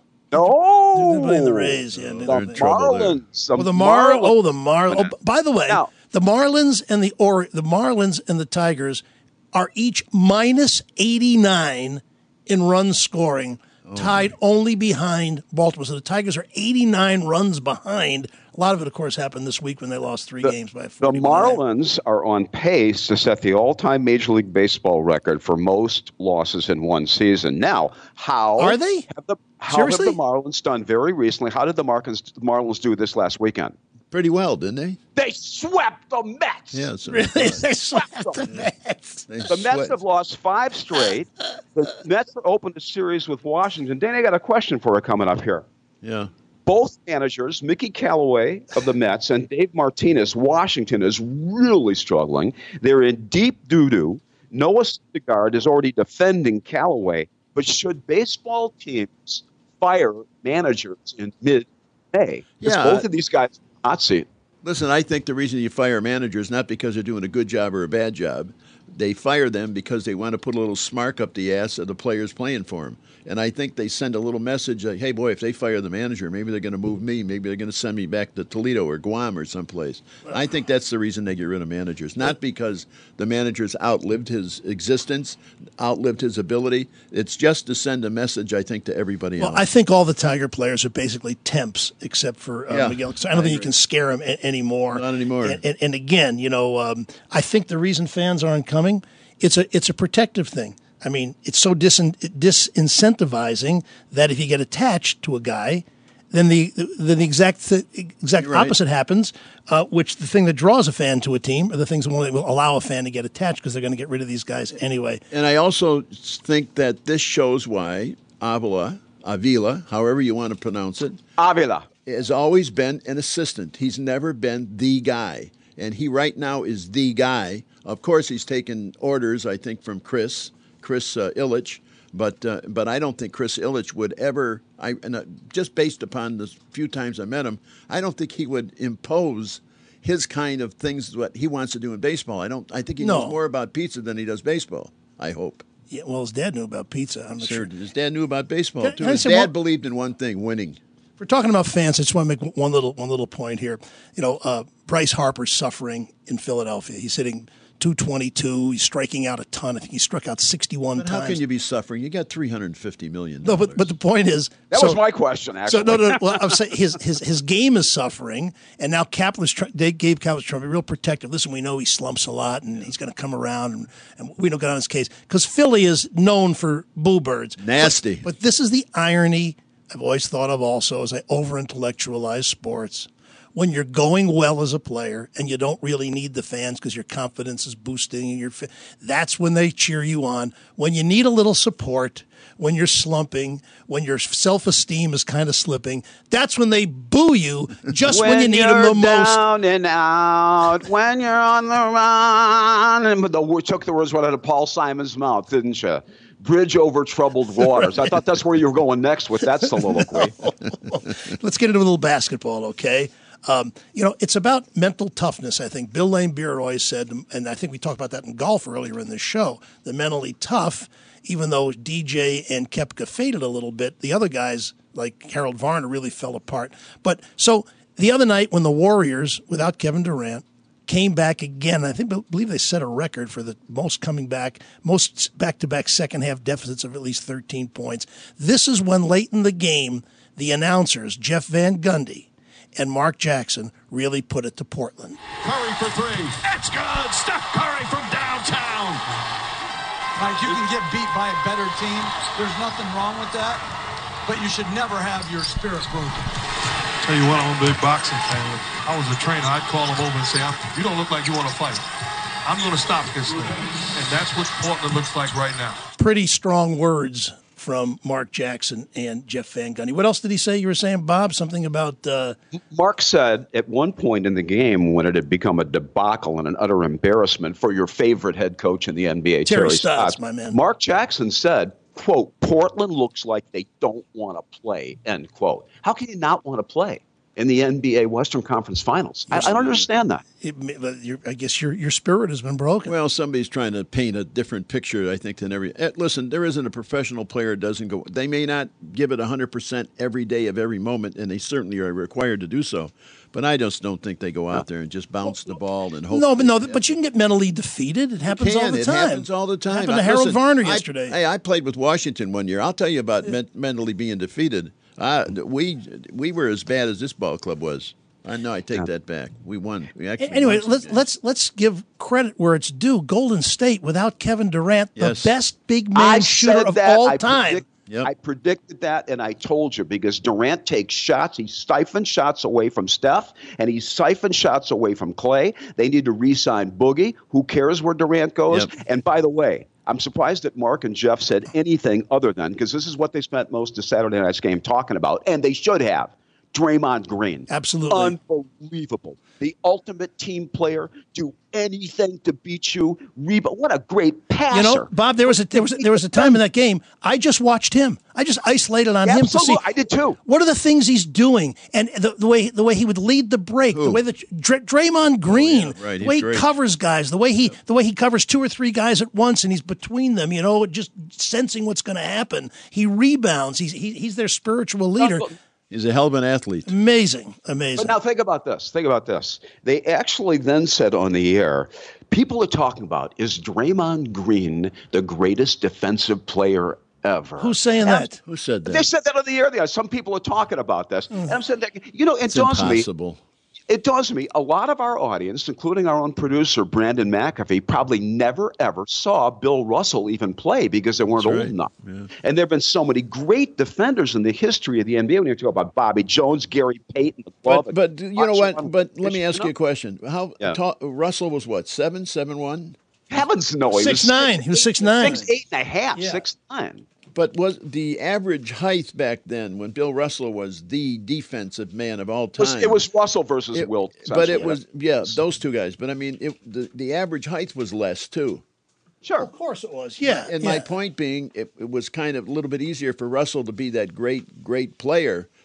[SPEAKER 2] No,
[SPEAKER 1] They're playing the Rays. Yeah,
[SPEAKER 2] the
[SPEAKER 3] They're in trouble there.
[SPEAKER 2] Marlins. The
[SPEAKER 1] Oh, the Mar.
[SPEAKER 2] Marlins.
[SPEAKER 1] Oh, the Mar. Oh, b- by the way,
[SPEAKER 2] Now-
[SPEAKER 1] the Marlins and the or the Marlins and the Tigers are each minus eighty-nine in run scoring, tied only behind Baltimore. So the Tigers are eighty-nine runs behind. A lot of it, of course, happened this week when they lost three games by
[SPEAKER 2] The
[SPEAKER 1] forty-nine.
[SPEAKER 2] Marlins are on pace to set the all-time Major League Baseball record for most losses in one season. Now, how
[SPEAKER 1] Are they?
[SPEAKER 2] Have the, how
[SPEAKER 1] Seriously?
[SPEAKER 2] have the Marlins done very recently? How did the Marlins, Marlins do this last weekend?
[SPEAKER 3] Pretty well, didn't they?
[SPEAKER 2] They swept the Mets.
[SPEAKER 3] Yeah. So
[SPEAKER 1] Really? They swept the Mets.
[SPEAKER 3] They
[SPEAKER 2] The Mets
[SPEAKER 3] sweat.
[SPEAKER 2] have lost five straight. The Mets opened a series with Washington. Danny, I got a question for you coming up here.
[SPEAKER 3] Yeah.
[SPEAKER 2] Both managers, Mickey Callaway of the Mets and Dave Martinez, Washington, is really struggling. They're in deep doo-doo. Noah Syndergaard is already defending Callaway. But should baseball teams fire managers in mid-May? Because
[SPEAKER 3] Yeah.
[SPEAKER 2] both of these guys are hot seat.
[SPEAKER 3] Listen, I think the reason you fire managers is not because they're doing a good job or a bad job. They fire them because they want to put a little smark up the ass of the players playing for them. And I think they send a little message like, hey, boy, if they fire the manager, maybe they're going to move me. Maybe they're going to send me back to Toledo or Guam or someplace. I think that's the reason they get rid of managers, not because the manager's outlived his existence, outlived his ability. It's just to send a message, I think, to everybody
[SPEAKER 1] Well,
[SPEAKER 3] else.
[SPEAKER 1] I think all the Tiger players are basically temps, except for uh,
[SPEAKER 3] Yeah,
[SPEAKER 1] Miguel. So I don't
[SPEAKER 3] I
[SPEAKER 1] think you
[SPEAKER 3] agree.
[SPEAKER 1] can scare him a- anymore.
[SPEAKER 3] Not anymore.
[SPEAKER 1] And, and, and again, you know, um, I think the reason fans aren't coming, it's a it's a protective thing. I mean, it's so disin- disincentivizing that if you get attached to a guy, then the then the exact th- exact
[SPEAKER 3] You're right.
[SPEAKER 1] opposite happens. Uh, which the thing that draws a fan to a team are the things that will will allow a fan to get attached because they're going to get rid of these guys anyway.
[SPEAKER 3] And I also think that this shows why Avila, Avila, however you want to pronounce it,
[SPEAKER 2] Avila.
[SPEAKER 3] has always been an assistant. He's never been the guy. And he right now is the guy. Of course, he's taken orders, I think, from Chris, Chris uh, Ilitch. But uh, but I don't think Chris Ilitch would ever, I and, uh, just based upon the few times I met him, I don't think he would impose his kind of things, what he wants to do in baseball. I don't. I think he
[SPEAKER 1] No.
[SPEAKER 3] knows more about pizza than he does baseball, I hope.
[SPEAKER 1] Yeah, well, his dad knew about pizza. I'm not
[SPEAKER 3] Sure.
[SPEAKER 1] sure.
[SPEAKER 3] His dad knew about baseball,
[SPEAKER 1] Can-
[SPEAKER 3] too.
[SPEAKER 1] can I
[SPEAKER 3] His
[SPEAKER 1] say
[SPEAKER 3] dad
[SPEAKER 1] one-
[SPEAKER 3] believed in one thing, winning.
[SPEAKER 1] If we're talking about fans, I just want to make one little one little point here. You know, uh, Bryce Harper's suffering in Philadelphia. He's hitting two twenty-two. He's striking out a ton. I think he struck out sixty-one
[SPEAKER 3] but
[SPEAKER 1] times.
[SPEAKER 3] How can you be suffering? You got three hundred fifty million dollars.
[SPEAKER 1] No, but but the point is
[SPEAKER 2] that
[SPEAKER 1] so,
[SPEAKER 2] was my question. Actually,
[SPEAKER 1] so no, no. Well, I'm saying his his his game is suffering, and now Kapler's try, they gave Kapler's trying to be real protective. Listen, we know he slumps a lot, and he's going to come around, and, and we don't get on his case because Philly is known for boo birds.
[SPEAKER 3] Nasty.
[SPEAKER 1] But, but this is the irony I've always thought of also as I over intellectualize sports. When you're going well as a player and you don't really need the fans because your confidence is boosting, and your fa- that's when they cheer you on. When you need a little support, when you're slumping, when your self-esteem is kind of slipping, that's when they boo you just when, when you need them the most.
[SPEAKER 2] Down and out, when you're on the run. And the word took the words right out of Paul Simon's mouth, didn't you? Bridge over troubled waters. I thought that's where you were going next with that soliloquy.
[SPEAKER 1] Let's get into a little basketball, okay? Um, you know, it's about mental toughness, I think. Bill Laimbeer always said, and I think we talked about that in golf earlier in this show, the mentally tough, even though D J and Koepka faded a little bit, the other guys, like Harold Varner, really fell apart. But so the other night when the Warriors, without Kevin Durant, came back again, I think believe they set a record for the most coming back, most back-to-back second-half deficits of at least thirteen points. This is when late in the game, the announcers, Jeff Van Gundy and Mark Jackson, really put it to Portland.
[SPEAKER 5] Curry for three. It's good. Steph Curry from downtown.
[SPEAKER 7] Mike, you can get beat by a better team. There's nothing wrong with that. But you should never have your spirit broken.
[SPEAKER 8] Tell you what, I'm a big boxing fan. If I was a trainer, I'd call him over and say, you don't look like you want to fight. I'm going to stop this thing. And that's what Portland looks like right now.
[SPEAKER 1] Pretty strong words from Mark Jackson and Jeff Van Gundy. What else did he say? You were saying, Bob, something about... Uh...
[SPEAKER 2] Mark said at one point in the game when it had become a debacle and an utter embarrassment for your favorite head coach in the N B A,
[SPEAKER 1] Terry, Terry
[SPEAKER 2] Stotts,
[SPEAKER 1] Stotts, my man.
[SPEAKER 2] Mark Jackson said, quote, Portland looks like they don't want to play, end quote. How can you not want to play in the N B A Western Conference Finals? I, I don't understand that.
[SPEAKER 1] It, I guess your your spirit has been broken.
[SPEAKER 3] Well, somebody's trying to paint a different picture, I think, than every. Listen, there isn't a professional player that doesn't go. They may not give it one hundred percent every day of every moment, and they certainly are required to do so. But I just don't think they go out there and just bounce the ball and hope.
[SPEAKER 1] No, but no, but you can get mentally defeated. It happens all the
[SPEAKER 3] it
[SPEAKER 1] time.
[SPEAKER 3] It happens all the time.
[SPEAKER 1] It happened to Harold
[SPEAKER 3] Listen,
[SPEAKER 1] Varner
[SPEAKER 3] I,
[SPEAKER 1] yesterday.
[SPEAKER 3] Hey, I played with Washington one year. I'll tell you about men- mentally being defeated. Uh, we we were as bad as this ball club was. I know. I take yeah. that back. We won. We actually
[SPEAKER 1] anyway,
[SPEAKER 3] won
[SPEAKER 1] let's let's let's give credit where it's due. Golden State, without Kevin Durant,
[SPEAKER 3] yes.
[SPEAKER 1] the best big man
[SPEAKER 2] I
[SPEAKER 1] shooter of
[SPEAKER 2] that.
[SPEAKER 1] all
[SPEAKER 2] I
[SPEAKER 1] time.
[SPEAKER 2] Predict,
[SPEAKER 3] yep.
[SPEAKER 2] I predicted that, and I told you because Durant takes shots. He siphons shots away from Steph, and he siphons shots away from Clay. They need to re-sign Boogie. Who cares where Durant goes?
[SPEAKER 3] Yep.
[SPEAKER 2] And by the way, I'm surprised that Mark and Jeff said anything other than, because this is what they spent most of Saturday night's game talking about, and they should have, Draymond Green.
[SPEAKER 1] Absolutely.
[SPEAKER 2] Unbelievable. The ultimate team player, do anything to beat you. Rebound. What a great passer.
[SPEAKER 1] You know, Bob, there was a there was a, there was a time in that game I just watched him. I just isolated on
[SPEAKER 2] yeah,
[SPEAKER 1] him to see.
[SPEAKER 2] I did too.
[SPEAKER 1] What are the things he's doing, and the, the way the way he would lead the break,
[SPEAKER 3] Who?
[SPEAKER 1] the way that Dr- Draymond Green,
[SPEAKER 3] Oh, yeah, right.
[SPEAKER 1] the way
[SPEAKER 3] He's
[SPEAKER 1] he
[SPEAKER 3] great.
[SPEAKER 1] covers guys, the way he the way he covers two or three guys at once, and he's between them. You know, just sensing what's going to happen. He rebounds. He's he, he's their spiritual leader.
[SPEAKER 3] He's a hell of an athlete.
[SPEAKER 1] Amazing, amazing.
[SPEAKER 2] But now think about this. Think about this. They actually then said on the air, people are talking about, is Draymond Green the greatest defensive player ever?
[SPEAKER 1] Who's saying that?
[SPEAKER 3] Who said that?
[SPEAKER 2] They said that on the air. There. Some people are talking about this.
[SPEAKER 1] Mm.
[SPEAKER 2] And I'm saying that, you know, it
[SPEAKER 3] It's
[SPEAKER 2] dawns me.
[SPEAKER 3] impossible.
[SPEAKER 2] It dawns me, a lot of our audience, including our own producer, Brandon McAfee, probably never, ever saw Bill Russell even play because they weren't
[SPEAKER 3] That's
[SPEAKER 2] old
[SPEAKER 3] right.
[SPEAKER 2] enough.
[SPEAKER 3] Yeah.
[SPEAKER 2] And there have been so many great defenders in the history of the N B A. When you talk about Bobby Jones, Gary Payton,
[SPEAKER 3] But, but you know what? But let me
[SPEAKER 2] you
[SPEAKER 3] ask
[SPEAKER 2] know?
[SPEAKER 3] you a question. How
[SPEAKER 2] Yeah.
[SPEAKER 3] tall, Russell was what, seven, seven, one?
[SPEAKER 2] Heavens no. He
[SPEAKER 1] Six
[SPEAKER 2] was
[SPEAKER 1] nine. He was six nine.
[SPEAKER 2] Six, eight and a half,
[SPEAKER 1] Yeah.
[SPEAKER 2] six nine.
[SPEAKER 3] But was the average height back then when Bill Russell was the defensive man of all
[SPEAKER 2] It was,
[SPEAKER 3] time?
[SPEAKER 2] it was Russell versus
[SPEAKER 3] It-
[SPEAKER 2] Wilt.
[SPEAKER 3] But it
[SPEAKER 2] essentially.
[SPEAKER 3] was, yeah, those two guys. But I mean, it, the, the average height was less too.
[SPEAKER 2] Sure.
[SPEAKER 1] Of course it was. Yeah.
[SPEAKER 3] And
[SPEAKER 1] yeah.
[SPEAKER 3] my point being, it, it was kind of a little bit easier for Russell to be that great, great player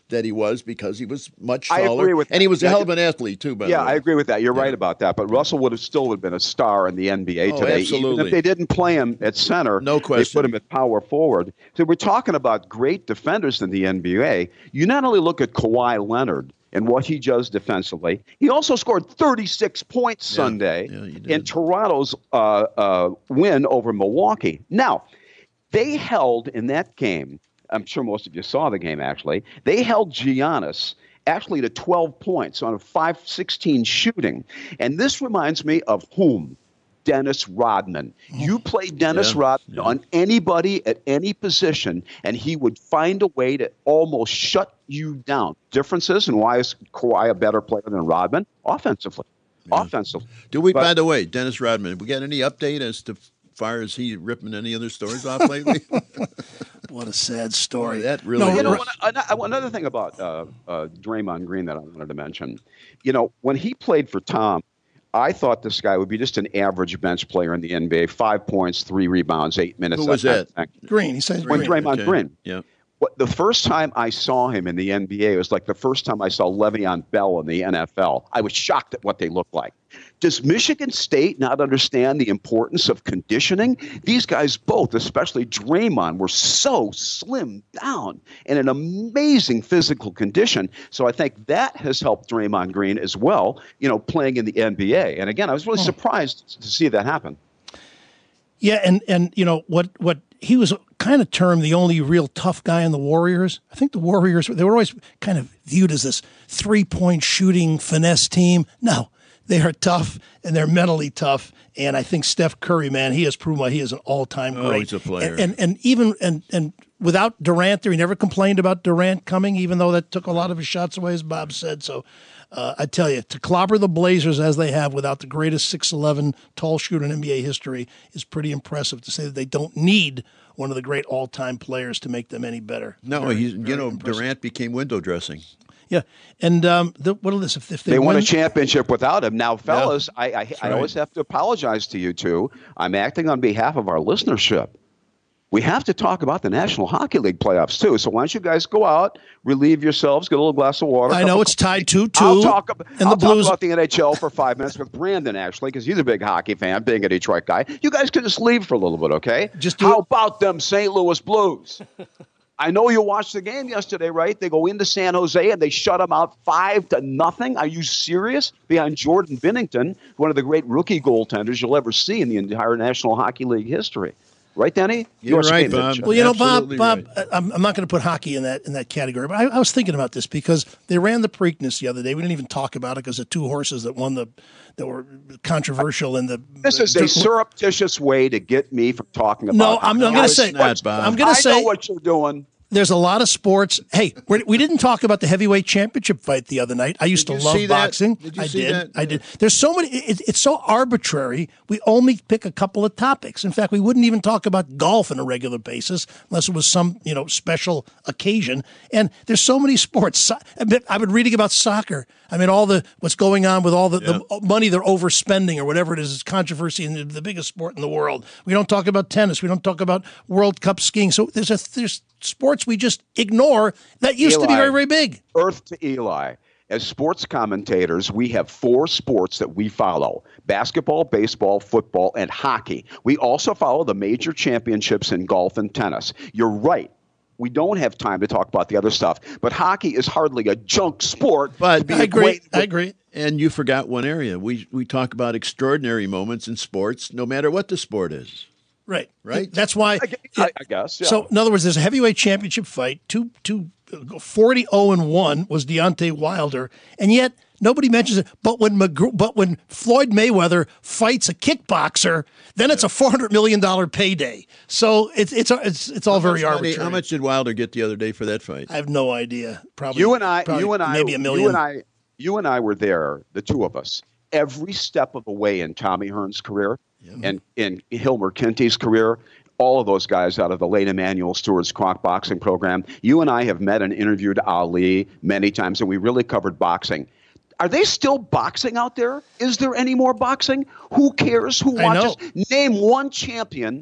[SPEAKER 3] that he was because he was much
[SPEAKER 2] I
[SPEAKER 3] taller.
[SPEAKER 2] agree with
[SPEAKER 3] and
[SPEAKER 2] that.
[SPEAKER 3] he was a
[SPEAKER 2] Yeah,
[SPEAKER 3] hell of an athlete, too, by
[SPEAKER 2] Yeah,
[SPEAKER 3] the way.
[SPEAKER 2] I agree with that. You're
[SPEAKER 3] Yeah.
[SPEAKER 2] right about that. But Russell would have still have been a star in the N B A
[SPEAKER 3] Oh,
[SPEAKER 2] today.
[SPEAKER 3] absolutely.
[SPEAKER 2] Even if they didn't play him at center,
[SPEAKER 3] No question.
[SPEAKER 2] they put him at power forward. So we're talking about great defenders in the N B A. You not only look at Kawhi Leonard and what he does defensively, he also scored thirty-six points
[SPEAKER 3] Yeah.
[SPEAKER 2] Sunday
[SPEAKER 3] Yeah, he did.
[SPEAKER 2] in Toronto's uh, uh, win over Milwaukee. Now, they held in that game, I'm sure most of you saw the game actually, they held Giannis actually to twelve points on a five sixteen shooting. And this reminds me of whom? Dennis Rodman. You play Dennis
[SPEAKER 3] Yeah,
[SPEAKER 2] Rodman
[SPEAKER 3] yeah.
[SPEAKER 2] on anybody at any position, and he would find a way to almost shut you down. Differences, and why is Kawhi a better player than Rodman? Offensively. Offensively.
[SPEAKER 3] Do we,
[SPEAKER 2] But-
[SPEAKER 3] by the way, Dennis Rodman, we got any update as to far as he ripping any other stories off lately?
[SPEAKER 1] What a sad story.
[SPEAKER 3] That really
[SPEAKER 1] No,
[SPEAKER 3] is.
[SPEAKER 2] You know,
[SPEAKER 1] Ru-
[SPEAKER 2] one- ano- another thing about uh, uh, Draymond Green that I wanted to mention, you know, when he played for Tom, I thought this guy would be just an average bench player in the N B A, five points, three rebounds, eight minutes.
[SPEAKER 3] Who was
[SPEAKER 2] kind of
[SPEAKER 3] that?
[SPEAKER 2] thing.
[SPEAKER 1] Green. He says
[SPEAKER 2] When
[SPEAKER 1] Green.
[SPEAKER 2] Draymond
[SPEAKER 3] Okay.
[SPEAKER 2] Green.
[SPEAKER 3] Yeah.
[SPEAKER 2] What, the first time I saw him in the N B A, it was like the first time I saw Le'Veon Bell in the N F L. I was shocked at what they looked like. Does Michigan State not understand the importance of conditioning? These guys both, especially Draymond, were so slimmed down in an amazing physical condition. So I think that has helped Draymond Green as well, you know, playing in the N B A. And again, I was really surprised to see that happen.
[SPEAKER 1] Yeah, and and you know what what he was kind of termed the only real tough guy in the Warriors. I think the Warriors they were always kind of viewed as this three point shooting finesse team. No, they are tough and they're mentally tough. And I think Steph Curry, man, he has proven why he is an all time
[SPEAKER 3] Oh,
[SPEAKER 1] great.
[SPEAKER 3] he's a player.
[SPEAKER 1] And, and and even and and without Durant there, he never complained about Durant coming, even though that took a lot of his shots away, as Bob said. So. Uh, I tell you, to clobber the Blazers as they have without the greatest six eleven tall shooter in N B A history is pretty impressive. To say that they don't need one of the great all-time players to make them any better.
[SPEAKER 3] No,
[SPEAKER 1] Very,
[SPEAKER 3] he's, you
[SPEAKER 1] very
[SPEAKER 3] know,
[SPEAKER 1] impressive.
[SPEAKER 3] Durant became window dressing.
[SPEAKER 1] Yeah, and um, the, what is this? If, if they,
[SPEAKER 2] They won
[SPEAKER 1] win,
[SPEAKER 2] a championship without him. Now, fellas, I, I, I always have to apologize to you two. I'm acting on behalf of our listenership. We have to talk about the National Hockey League playoffs, too. So why don't you guys go out, relieve yourselves, get a little glass of water.
[SPEAKER 1] I know
[SPEAKER 2] couple-
[SPEAKER 1] it's tied two two.
[SPEAKER 2] I'll talk, ab-
[SPEAKER 1] and
[SPEAKER 2] I'll
[SPEAKER 1] the Blues.
[SPEAKER 2] talk about the N H L for five minutes with Brandon, actually, because he's a big hockey fan, being a Detroit guy. You guys can just leave for a little bit, okay?
[SPEAKER 1] Just do
[SPEAKER 2] How
[SPEAKER 1] it-
[SPEAKER 2] about them Saint Louis Blues? I know you watched the game yesterday, right? They go into San Jose and they shut them out five to nothing. Are you serious? Behind Jordan Binnington, one of the great rookie goaltenders you'll ever see in the entire National Hockey League history. Right, Danny?
[SPEAKER 3] You're
[SPEAKER 2] You're
[SPEAKER 3] right,
[SPEAKER 2] saying
[SPEAKER 3] Bob.
[SPEAKER 2] that,
[SPEAKER 1] Well, you know, Bob,
[SPEAKER 3] Absolutely
[SPEAKER 1] Bob,
[SPEAKER 3] right.
[SPEAKER 1] I- I'm, I'm not going to put hockey in that in that category, but I, I was thinking about this because they ran the Preakness the other day. We didn't even talk about it because the two horses that won the that were controversial in the.
[SPEAKER 2] This is a surreptitious way to get me from talking about
[SPEAKER 1] No,
[SPEAKER 2] it.
[SPEAKER 1] I'm, I'm
[SPEAKER 3] No,
[SPEAKER 1] going to
[SPEAKER 3] it's
[SPEAKER 1] say.
[SPEAKER 3] not, Bob.
[SPEAKER 1] I'm going
[SPEAKER 2] I
[SPEAKER 1] to say
[SPEAKER 2] know what you're doing.
[SPEAKER 1] there's a lot of sports. Hey, we're, we didn't talk about the heavyweight championship fight the other night. I used
[SPEAKER 3] Did
[SPEAKER 1] to
[SPEAKER 3] you
[SPEAKER 1] love
[SPEAKER 3] see that?
[SPEAKER 1] boxing.
[SPEAKER 3] Did you
[SPEAKER 1] I
[SPEAKER 3] see
[SPEAKER 1] did.
[SPEAKER 3] that?
[SPEAKER 1] I did. There's so many. It, it's so arbitrary. We only pick a couple of topics. In fact, we wouldn't even talk about golf on a regular basis unless it was some you know special occasion. And there's so many sports. So, I've been reading about soccer. I mean, all the what's going on with all the, the money they're overspending or whatever it is. It's controversy in the, the biggest sport in the world. We don't talk about tennis. We don't talk about World Cup skiing. So there's a there's sports we just ignore that used to be
[SPEAKER 2] Eli.
[SPEAKER 1] very, very big.
[SPEAKER 2] Earth to Eli. As sports commentators, we have four sports that we follow: basketball, baseball, football, and hockey. We also follow the major championships in golf and tennis. You're right. We don't have time to talk about the other stuff, but hockey is hardly a junk sport.
[SPEAKER 3] But
[SPEAKER 2] to be
[SPEAKER 1] I agree.
[SPEAKER 2] equated
[SPEAKER 1] I
[SPEAKER 2] with-
[SPEAKER 1] agree.
[SPEAKER 3] And you forgot one area. We we talk about extraordinary moments in sports, no matter what the sport is.
[SPEAKER 1] Right.
[SPEAKER 3] Right.
[SPEAKER 1] That's why.
[SPEAKER 2] I, gu- I, I guess. Yeah.
[SPEAKER 1] So, in other words, there's a heavyweight championship fight. Two, two, forty oh and one was Deontay Wilder, and yet nobody mentions it. But when McGr- but when Floyd Mayweather fights a kickboxer, then it's a four hundred million dollar payday. So it's it's it's it's all very
[SPEAKER 3] How much money-
[SPEAKER 1] arbitrary.
[SPEAKER 3] How much did Wilder get the other day for that fight?
[SPEAKER 1] I have no idea. Probably
[SPEAKER 2] you and I,
[SPEAKER 1] probably
[SPEAKER 2] you and I,
[SPEAKER 1] maybe a million.
[SPEAKER 2] you and I, you and I were there, the two of us, every step of the way in Tommy Hearn's career and in Hilmer Kinty's career. All of those guys out of the late Emmanuel Stewart's Kronk boxing program. You and I have met and interviewed Ali many times, and we really covered boxing. Are they still boxing out there? Is there any more boxing? Who cares? Who
[SPEAKER 1] I know.
[SPEAKER 2] watches? Name one champion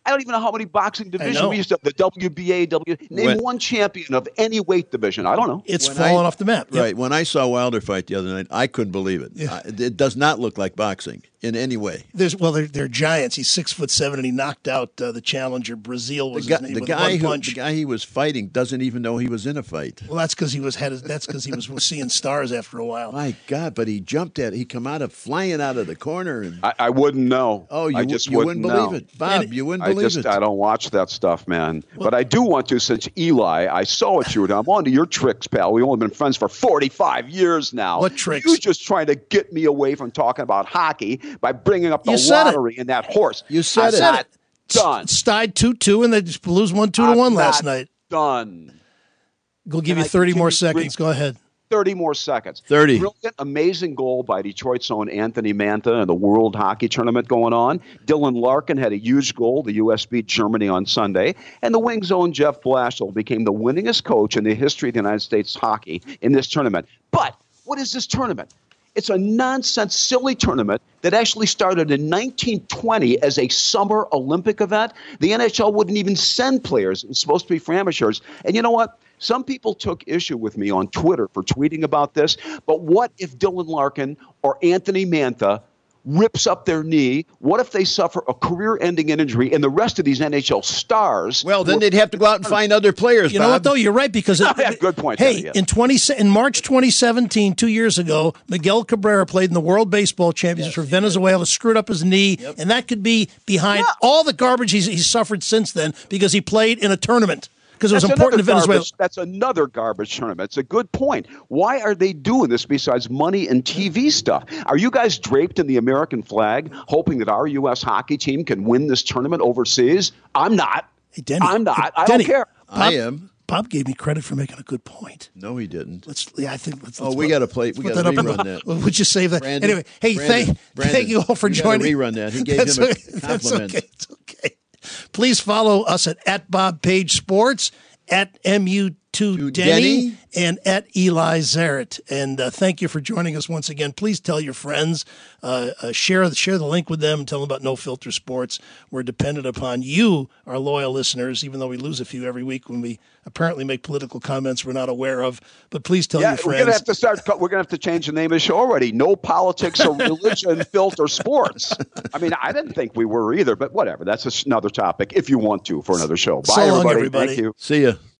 [SPEAKER 2] I don't even know how many boxing divisions
[SPEAKER 1] know.
[SPEAKER 2] we used to have. The W B A, W. Name
[SPEAKER 3] When-
[SPEAKER 2] one champion of any weight division. I don't know.
[SPEAKER 1] It's
[SPEAKER 3] When
[SPEAKER 1] fallen
[SPEAKER 3] I-
[SPEAKER 1] off the map. Yep.
[SPEAKER 3] Right. When I saw Wilder fight the other night, I couldn't believe it.
[SPEAKER 1] Yeah.
[SPEAKER 3] I, it does not look like boxing in any way.
[SPEAKER 1] There's well, they're, they're giants. He's six foot seven, and he knocked out uh, the challenger. Brazil
[SPEAKER 3] The
[SPEAKER 1] was
[SPEAKER 3] guy,
[SPEAKER 1] his name
[SPEAKER 3] the
[SPEAKER 1] with
[SPEAKER 3] guy
[SPEAKER 1] one
[SPEAKER 3] who
[SPEAKER 1] punch.
[SPEAKER 3] the guy he was fighting doesn't even know he was in a fight.
[SPEAKER 1] Well, that's because he was had. His, that's because he was seeing stars after a while.
[SPEAKER 3] My God! But he jumped at. He come out of flying out of the corner and.
[SPEAKER 2] I, I wouldn't know.
[SPEAKER 3] Oh, you,
[SPEAKER 2] I just
[SPEAKER 3] you wouldn't believe
[SPEAKER 2] know.
[SPEAKER 3] it, Bob.
[SPEAKER 1] And
[SPEAKER 3] you wouldn't
[SPEAKER 2] I
[SPEAKER 3] believe
[SPEAKER 2] just
[SPEAKER 3] it.
[SPEAKER 2] I don't watch that stuff, man. But I do want to, since Eli, I saw what you were doing. I'm on to your tricks, pal. We've only been friends for forty-five years now.
[SPEAKER 1] What tricks?
[SPEAKER 2] You just trying to get me away from talking about hockey by bringing up the
[SPEAKER 1] You said it.
[SPEAKER 2] lottery and that horse.
[SPEAKER 3] You said
[SPEAKER 2] I'm
[SPEAKER 3] it.
[SPEAKER 2] not done.
[SPEAKER 1] S- Tied two two, and they just lose one two to
[SPEAKER 2] I'm
[SPEAKER 1] one last
[SPEAKER 2] not
[SPEAKER 1] night.
[SPEAKER 2] Done.
[SPEAKER 1] We'll give
[SPEAKER 2] Can
[SPEAKER 1] you
[SPEAKER 2] I
[SPEAKER 1] thirty more
[SPEAKER 2] continue to
[SPEAKER 1] seconds. Go ahead.
[SPEAKER 2] thirty more seconds.
[SPEAKER 3] thirty.
[SPEAKER 2] Brilliant, amazing goal by Detroit's own Anthony Mantha in the World Hockey Tournament going on. Dylan Larkin had a huge goal. The U S beat Germany on Sunday. And the Wings' own Jeff Blashill became the winningest coach in the history of the United States hockey in this tournament. But what is this tournament? It's a nonsense, silly tournament that actually started in nineteen twenty as a summer Olympic event. The N H L wouldn't even send players. It was supposed to be for amateurs. And you know what? Some people took issue with me on Twitter for tweeting about this. But what if Dylan Larkin or Anthony Mantha rips up their knee? What if they suffer a career-ending injury and the rest of these N H L stars?
[SPEAKER 3] Well, then
[SPEAKER 2] were-
[SPEAKER 3] they'd have to go out and find other players.
[SPEAKER 1] You know
[SPEAKER 3] Bob.
[SPEAKER 1] what though? You're right because it,
[SPEAKER 2] Yeah, good point,
[SPEAKER 1] Hey,
[SPEAKER 2] Teddy, yes.
[SPEAKER 1] in twenty in March twenty seventeen, two years ago, Miguel Cabrera played in the World Baseball Championships for Venezuela, screwed up his knee, and that could be behind
[SPEAKER 2] Yeah.
[SPEAKER 1] all the garbage he's, he's suffered since then because he played in a tournament because it was
[SPEAKER 2] That's
[SPEAKER 1] important to
[SPEAKER 2] another
[SPEAKER 1] Venezuela.
[SPEAKER 2] garbage- That's another garbage tournament. It's a good point. Why are they doing this besides money and T V stuff? Are you guys draped in the American flag, hoping that our U S hockey team can win this tournament overseas? I'm not.
[SPEAKER 1] Hey, Denny,
[SPEAKER 2] I'm not. I
[SPEAKER 1] Denny,
[SPEAKER 2] don't care.
[SPEAKER 3] I am.
[SPEAKER 1] Bob gave me credit for making a good point.
[SPEAKER 3] No, he didn't.
[SPEAKER 1] Let's. Yeah, I think. Let's,
[SPEAKER 3] Oh,
[SPEAKER 1] let's
[SPEAKER 3] we
[SPEAKER 1] put-
[SPEAKER 3] gotta play-
[SPEAKER 1] let's
[SPEAKER 3] we
[SPEAKER 1] put
[SPEAKER 3] gotta
[SPEAKER 1] up in
[SPEAKER 3] rerun
[SPEAKER 1] the-
[SPEAKER 3] that.
[SPEAKER 1] Would you save that?
[SPEAKER 3] Brandon,
[SPEAKER 1] anyway, hey,
[SPEAKER 3] Brandon,
[SPEAKER 1] thank,
[SPEAKER 3] Brandon,
[SPEAKER 1] thank you all for
[SPEAKER 3] you gotta
[SPEAKER 1] joining.
[SPEAKER 3] rerun that. He gave
[SPEAKER 1] That's
[SPEAKER 3] him a
[SPEAKER 1] okay. That's
[SPEAKER 3] compliment.
[SPEAKER 1] okay. It's okay. Please follow us at, at Bob Page Sports, at M U two
[SPEAKER 3] To
[SPEAKER 1] Denny,
[SPEAKER 3] Denny.
[SPEAKER 1] and at Eli Zaret. And uh, thank you for joining us once again. Please tell your friends, uh, uh, share share the link with them, tell them about No Filter Sports. We're dependent upon you, our loyal listeners, even though we lose a few every week when we apparently make political comments we're not aware of. But please tell
[SPEAKER 2] Yeah,
[SPEAKER 1] your
[SPEAKER 2] we're
[SPEAKER 1] friends.
[SPEAKER 2] gonna have to start. We're gonna have to change the name of the show already. No politics or religion, filter sports. I mean, I didn't think we were either, but whatever. That's another topic. If you want to for another show. Bye,
[SPEAKER 1] So long,
[SPEAKER 2] everybody.
[SPEAKER 1] everybody.
[SPEAKER 2] Thank you.
[SPEAKER 3] See ya.